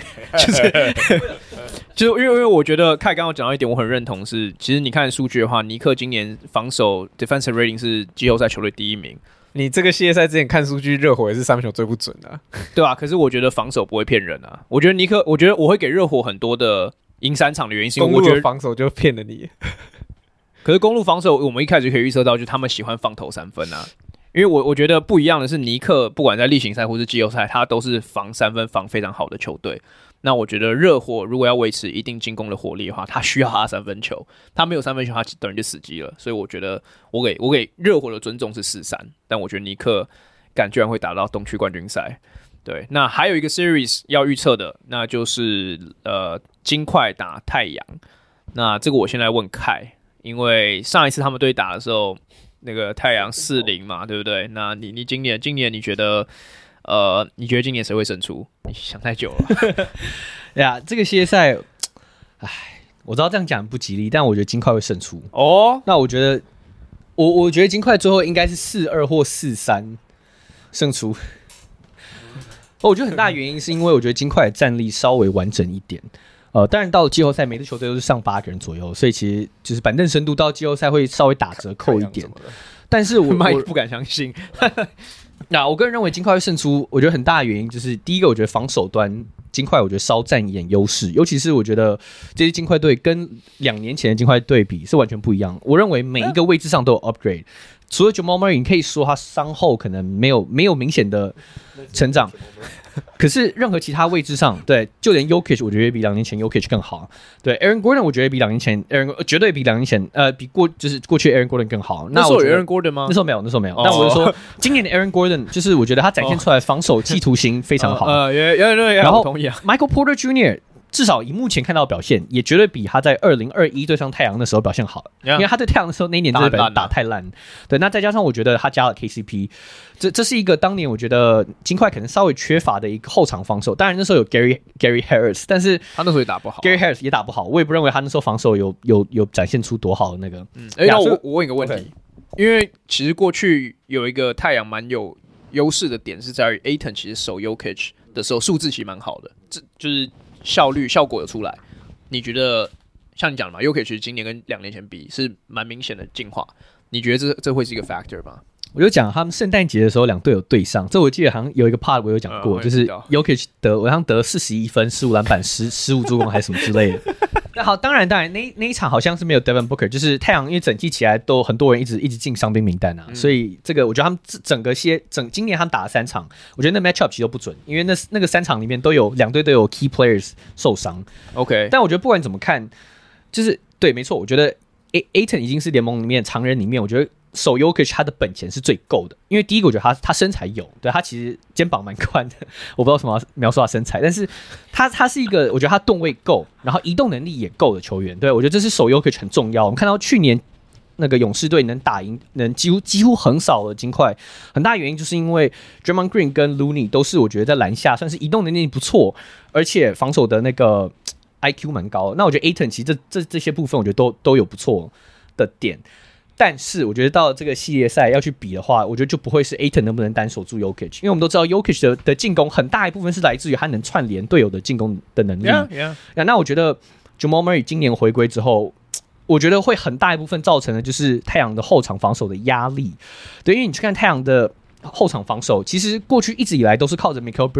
就是因为我觉得凯刚刚讲到一点，我很认同是，其实你看数据的话，尼克今年防守 defensive rating 是季后赛球队第1名， 你这个系列赛之前看数据，热火也是3分球最不准的、啊， 对吧、可是我觉得防守不会骗人啊，我觉得我觉得我会给热火很多的赢3场的原因，是因为我觉得防守就骗了你。 可是公路防守，我们一开始就可以预测到，就是他们喜欢放投3分啊。因为我觉得不一样的是，尼克不管在例行赛或是季后赛，他都是防3分防非常好的球队。那我觉得热火如果要维持一定进攻的火力的话，他需要他3分球，他没有3分球，他等于就死机了。所以我觉得我给热火的尊重是4-3，但我觉得尼克居然会打到东区冠军赛。对，那还有一个 series 要预测的，那就是金块打太阳。那这个我先来问凯。因为上一次他们对打的时候，那个太阳4-0嘛，对不对？那你今年你觉得你觉得今年谁会胜出？你想太久了。 呀，这个系列赛，我知道这样讲不吉利，但我觉得金块会胜出。 哦， 那我觉得，我觉得金块最后应该是4-2或4-3胜出。我觉得很大的原因是因为我觉得金块的战力稍微完整一点。当然到了季后赛，每支球队都是上8个人左右，所以其实就是板凳深度到季后赛会稍微打折扣一点。但是我不敢相信。 那我个人认为金块会胜出，我觉得很大的原因就是第一个，我觉得防守端金块我觉得稍占一点优势，尤其是我觉得这支金块队跟2年前的金块队比是完全不一样。我认为每一个位置上都有 upgrade， 除了 Jamal Murray， 你可以说他伤后可能没有明显的成长。可是任何其他位置上，对，就连 Jokic 我觉得比2年前 Jokic 更好。对 ，Aaron Gordon 我觉得比2年前绝对比2年前比过去 Aaron Gordon 更好。 那时候有 Aaron Gordon 吗？ 那时候没有。但我是说，今年的 Aaron Gordon 就是我觉得他展现出来防守企图心非常好。 然后同意啊 ，Michael Porter Jr. 至少以目前看到的表现，也绝对比他在2021对上太阳的时候表现好，因为他对太阳的时候那一年真的打太烂。对，那再加上我觉得他加了 KCP， 这是一个当年我觉得金块可能稍微缺乏的一个后场防守。当然那时候有 Gary Harris， 但是他那时候也打不好。 Gary Harris 也打不好，我也不认为他那时候防守有展现出多好的那个。 那我问一个问题， okay. 因为其实过去有一个太阳蛮有优势的点是在于 Ayton 其实守 Jokic 的时候数字其实蛮好的，就是效果有出来。你觉得像你讲的嘛 ，Jokic 今年跟2年前比是蛮明显的进化，你觉得这会是一个 factor 吗？ 我就讲他们圣诞节的时候2队有对上，这我记得好像有一个 part 我有讲过，就是 Jokic 我好像得41分、15篮板、15助攻还是什么之类的。那好，当然那一场好像是没有 Devin Booker， 就是太阳因为整季起来都很多人一直进伤兵名单啊，所以这个我觉得他们今年他们打了3场，我觉得那 matchup 其实都不准，因为那个3场里面2队都有 key players 受伤。 OK， 但我觉得不管怎么看，就是对，没错，我觉得 Ayton 已经是联盟里面常人里面，我觉得守 Jokic 他的本钱是最够的，因为第一个我觉得他身材有，对，他其实肩膀蛮宽的，我不知道什么描述他身材，但是他是一个我觉得他吨位够，然后移动能力也够的球员，对，我觉得这是守 Jokic 很重要。我们看到去年那个勇士队能打赢，能几乎横扫了金块，很大原因就是因为 Draymond Green 跟 Looney 都是我觉得在篮下算是移动能力不错，而且防守的那个 IQ 蛮高的。那我觉得 Ayton 其实这些部分我觉得都有不错的点。但是我觉得到这个系列赛要去比的话，我觉得就不会是 Ayton 能不能单守住 Jokic， 因为我们都知道 Jokic 的进攻很大一部分是来自于他能串联队友的进攻的能力。那我觉得 Jamal Murray 今年回归之后，我觉得会很大一部分造成的就是太阳的后场防守的压力。对，因为你去看太阳的后场防守，其实过去一直以来都是靠着 Mikal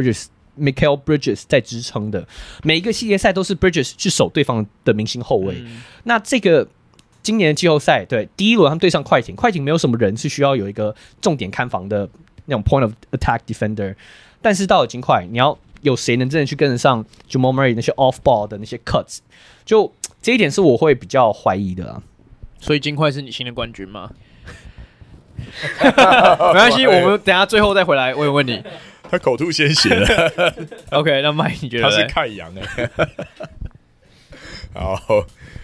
Bridges 在支撑的，每一个系列赛都是 Bridges 去守对方的明星后卫。那这个今年的季后赛，对第一轮他们对上快艇没有什么人是需要有一个重点看防的那种 point of attack defender， 但是到了金块，你要有谁能真的去跟得上 Jamal Murray 那些 off ball 的那些 cuts， 就这一点是我会比较怀疑的啦。 所以金块是你新的冠军吗？没关系，我们等一下最后再回来问你。 他口吐鲜血了。 OK， 那麦你觉得？ 他是太阳好，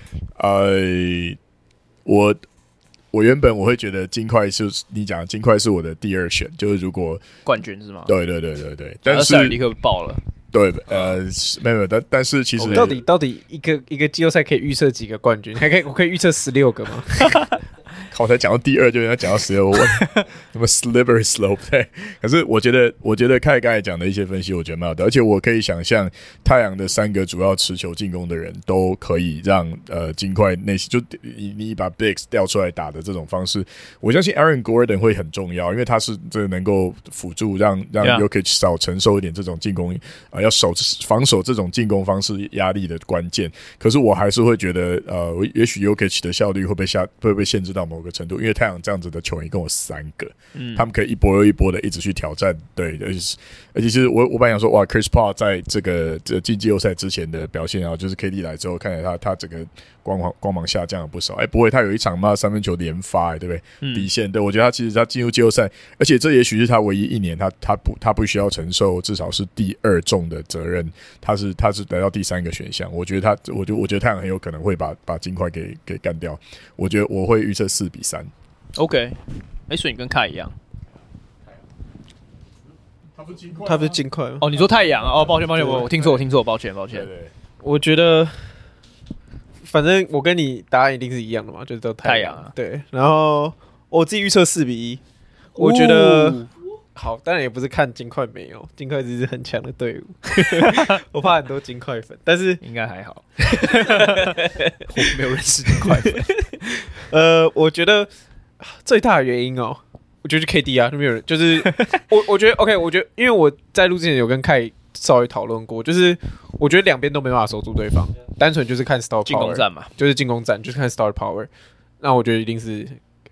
我原本我会觉得金块是你讲金块是我的第2选，就是如果冠军是吗？ 对，但是立刻爆了。 对，没有，但是其实到底一个季后赛可以预测几个冠军？我可以预测16个吗？ 我才讲到第二，就要讲到12，我问什么 slippery slope 对。可是我觉得凯刚才讲的一些分析，我觉得蛮好的，而且我可以想象太阳的3个主要持球进攻的人都可以让金块内就你把 Bigs 调出来打的这种方式，我相信 Aaron Gordon 会很重要，因为他是这个能够辅助让 Jokic 少承受一点这种进攻要防守这种进攻方式压力的关键。可是我还是会觉得也许 Jokic 的效率会被限制到某个程度，因为太阳这样子的球员一共有3个，他们可以一波又一波的一直去挑战，对，而且其实我本来想说，哇 ，Chris Paul 在这进季后赛之前的表现啊，就是 KD 来之后，看起来他整个光芒下降了不少。不会，他有一场3分球连发，对不对？底线，对，我觉得他进入季后赛，而且这也许是他唯一一年他不需要承受至少是第2重的责任，他是来到第3个选项。我觉得太阳很有可能会把金块给干掉。我觉得我会预测4-3。 OK， 所以你跟凯一样。 他不是金块吗？ 哦，你说太阳哦，抱歉，我听错，抱歉。 对， 我觉得，反正我跟你答案一定是一样的嘛，就是都太阳啊。 对，然后我自己预测4-1，我觉得好，当然也不是看金块没有，金块只是很强的队伍，我怕很多金块粉，但是应该还好，我没有认识金块粉。 我觉得最大的原因我觉得是 KD 啊，就没有人，就是我觉得 OK， 我觉得因为我在录之前有跟凯稍微讨论过，就是我觉得两边都没办法守住对方，单纯就是看 star power 进攻战嘛， 就是进攻战，就是看 star power。那我觉得一定是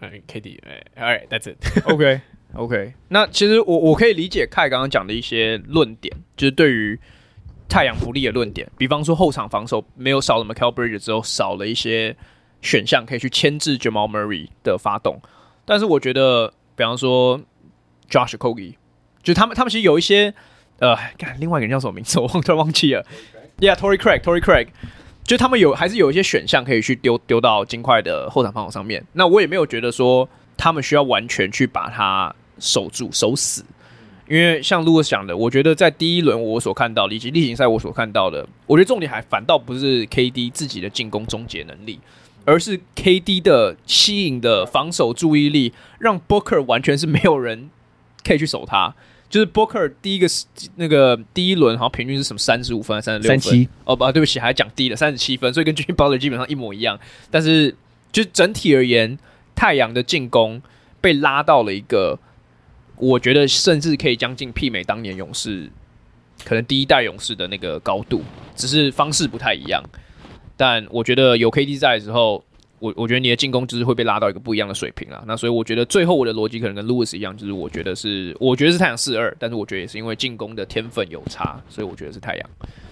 KD。Alright, that's it. OK， 那其实我可以理解凯刚刚讲的一些论点，就是对于太阳不利的论点，比方说后场防守没有少了 Mikal Bridges 之后，少了一些选项可以去牵制 Jamal Murray 的发动，但是我觉得。比方说 Josh Okogie， 就他们其实有一些另外一个人叫什么名字我突然忘记了 Torrey Craig， 就他们还是有一些选项可以去丢到金块的后场防守上面。那我也没有觉得说他们需要完全去把它守死，因为像 Louis 讲的，我觉得在第一轮我所看到的以及例行赛我所看到的，我觉得重点还反倒不是 KD 自己的进攻终结能力。而是 KD 的吸引的防守注意力，让 Booker 完全是没有人可以去守他。就是 Booker 第一轮好像平均是什么35分还是36分 37 哦不，对不起，还讲低了37分，所以跟 Jimmy Butler 基本上一模一样。但是就整体而言，太阳的进攻被拉到了一个，我觉得甚至可以将近媲美当年勇士，可能第一代勇士的那个高度，只是方式不太一样。但我觉得有 KD 在的时候，我觉得你的进攻就是会被拉到一个不一样的水平啦。那所以我觉得最后我的逻辑可能跟 Louis 一样，就是我觉得是太阳4-2，但是我觉得也是因为进攻的天分有差，所以我觉得是太阳。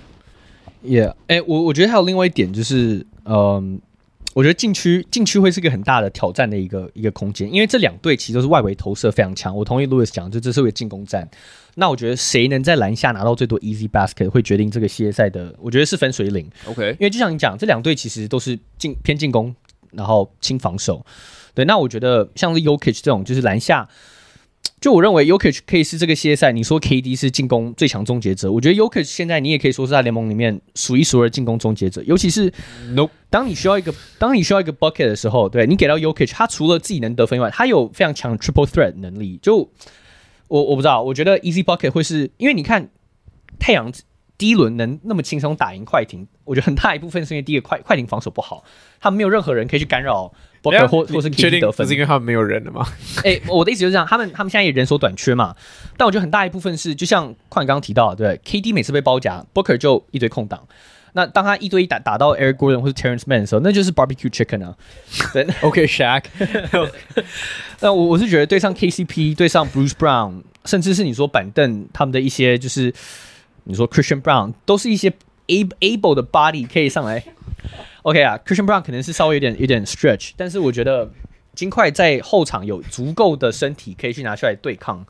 Yeah， 我觉得还有另外一点就是，我觉得禁区会是一个很大的挑战的一个空间，因为这两队其实都是外围投射非常强。我同意 Louis 讲，就这是一个进攻战。那我觉得谁能在篮下拿到最多 easy basket 会决定这个系列赛的，我觉得是分水岭。 OK， 因为就像你讲，这两队其实都是偏进攻，然后轻防守。对，那我觉得像是 Jokic 这种就是篮下，就我认为 Jokic 可以是这个系列赛，你说 KD 是进攻最强终结者，我觉得 Jokic 现在你也可以说是在联盟里面数一数二进攻终结者，尤其是 当你需要一个 bucket 的时候，对你给到 Jokic， 他除了自己能得分以外，他有非常强的 triple threat 能力。就我不知道，我觉得 easy bucket 会是因为你看太阳第一轮能那么轻松打赢快艇，我觉得很大一部分是因为第一个快艇防守不好，他们没有任何人可以去干扰 Booker 或是 KD 得分。 不是因为他们没有人了吗？ 我的意思就是这样，他们现在也人手短缺嘛。但我觉得很大一部分是，就像宽刚刚提到的，对 KD 每次被包夹 ，Booker 就一堆空档。那当他一对一打到 Eric Gordon 或是 Terrence Mann 的时候，那就是 barbecue chicken 啊。对 ，OK Shaq 那我是觉得对上 KCP， 对上 Bruce Brown， 甚至是你说板凳他们的一些就是你说 Christian Brown， 都是一些 able 的 body 可以上来。OK 啊 ，Christian Brown 可能是稍微有点 stretch， 但是我觉得金块在后场有足够的身体可以去拿出来对抗。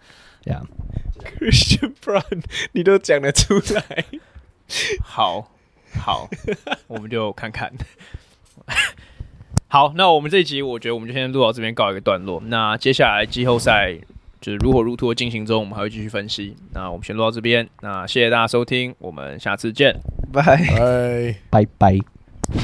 Christian Brown 你都讲得出来， 好，我们就看看。好，那我们这一集我觉得我们就先录到这边告一个段落。那接下来季后赛就是如火如荼的进行中，我们还会继续分析。那我们先录到这边，那谢谢大家收听，我们下次见， 拜拜拜。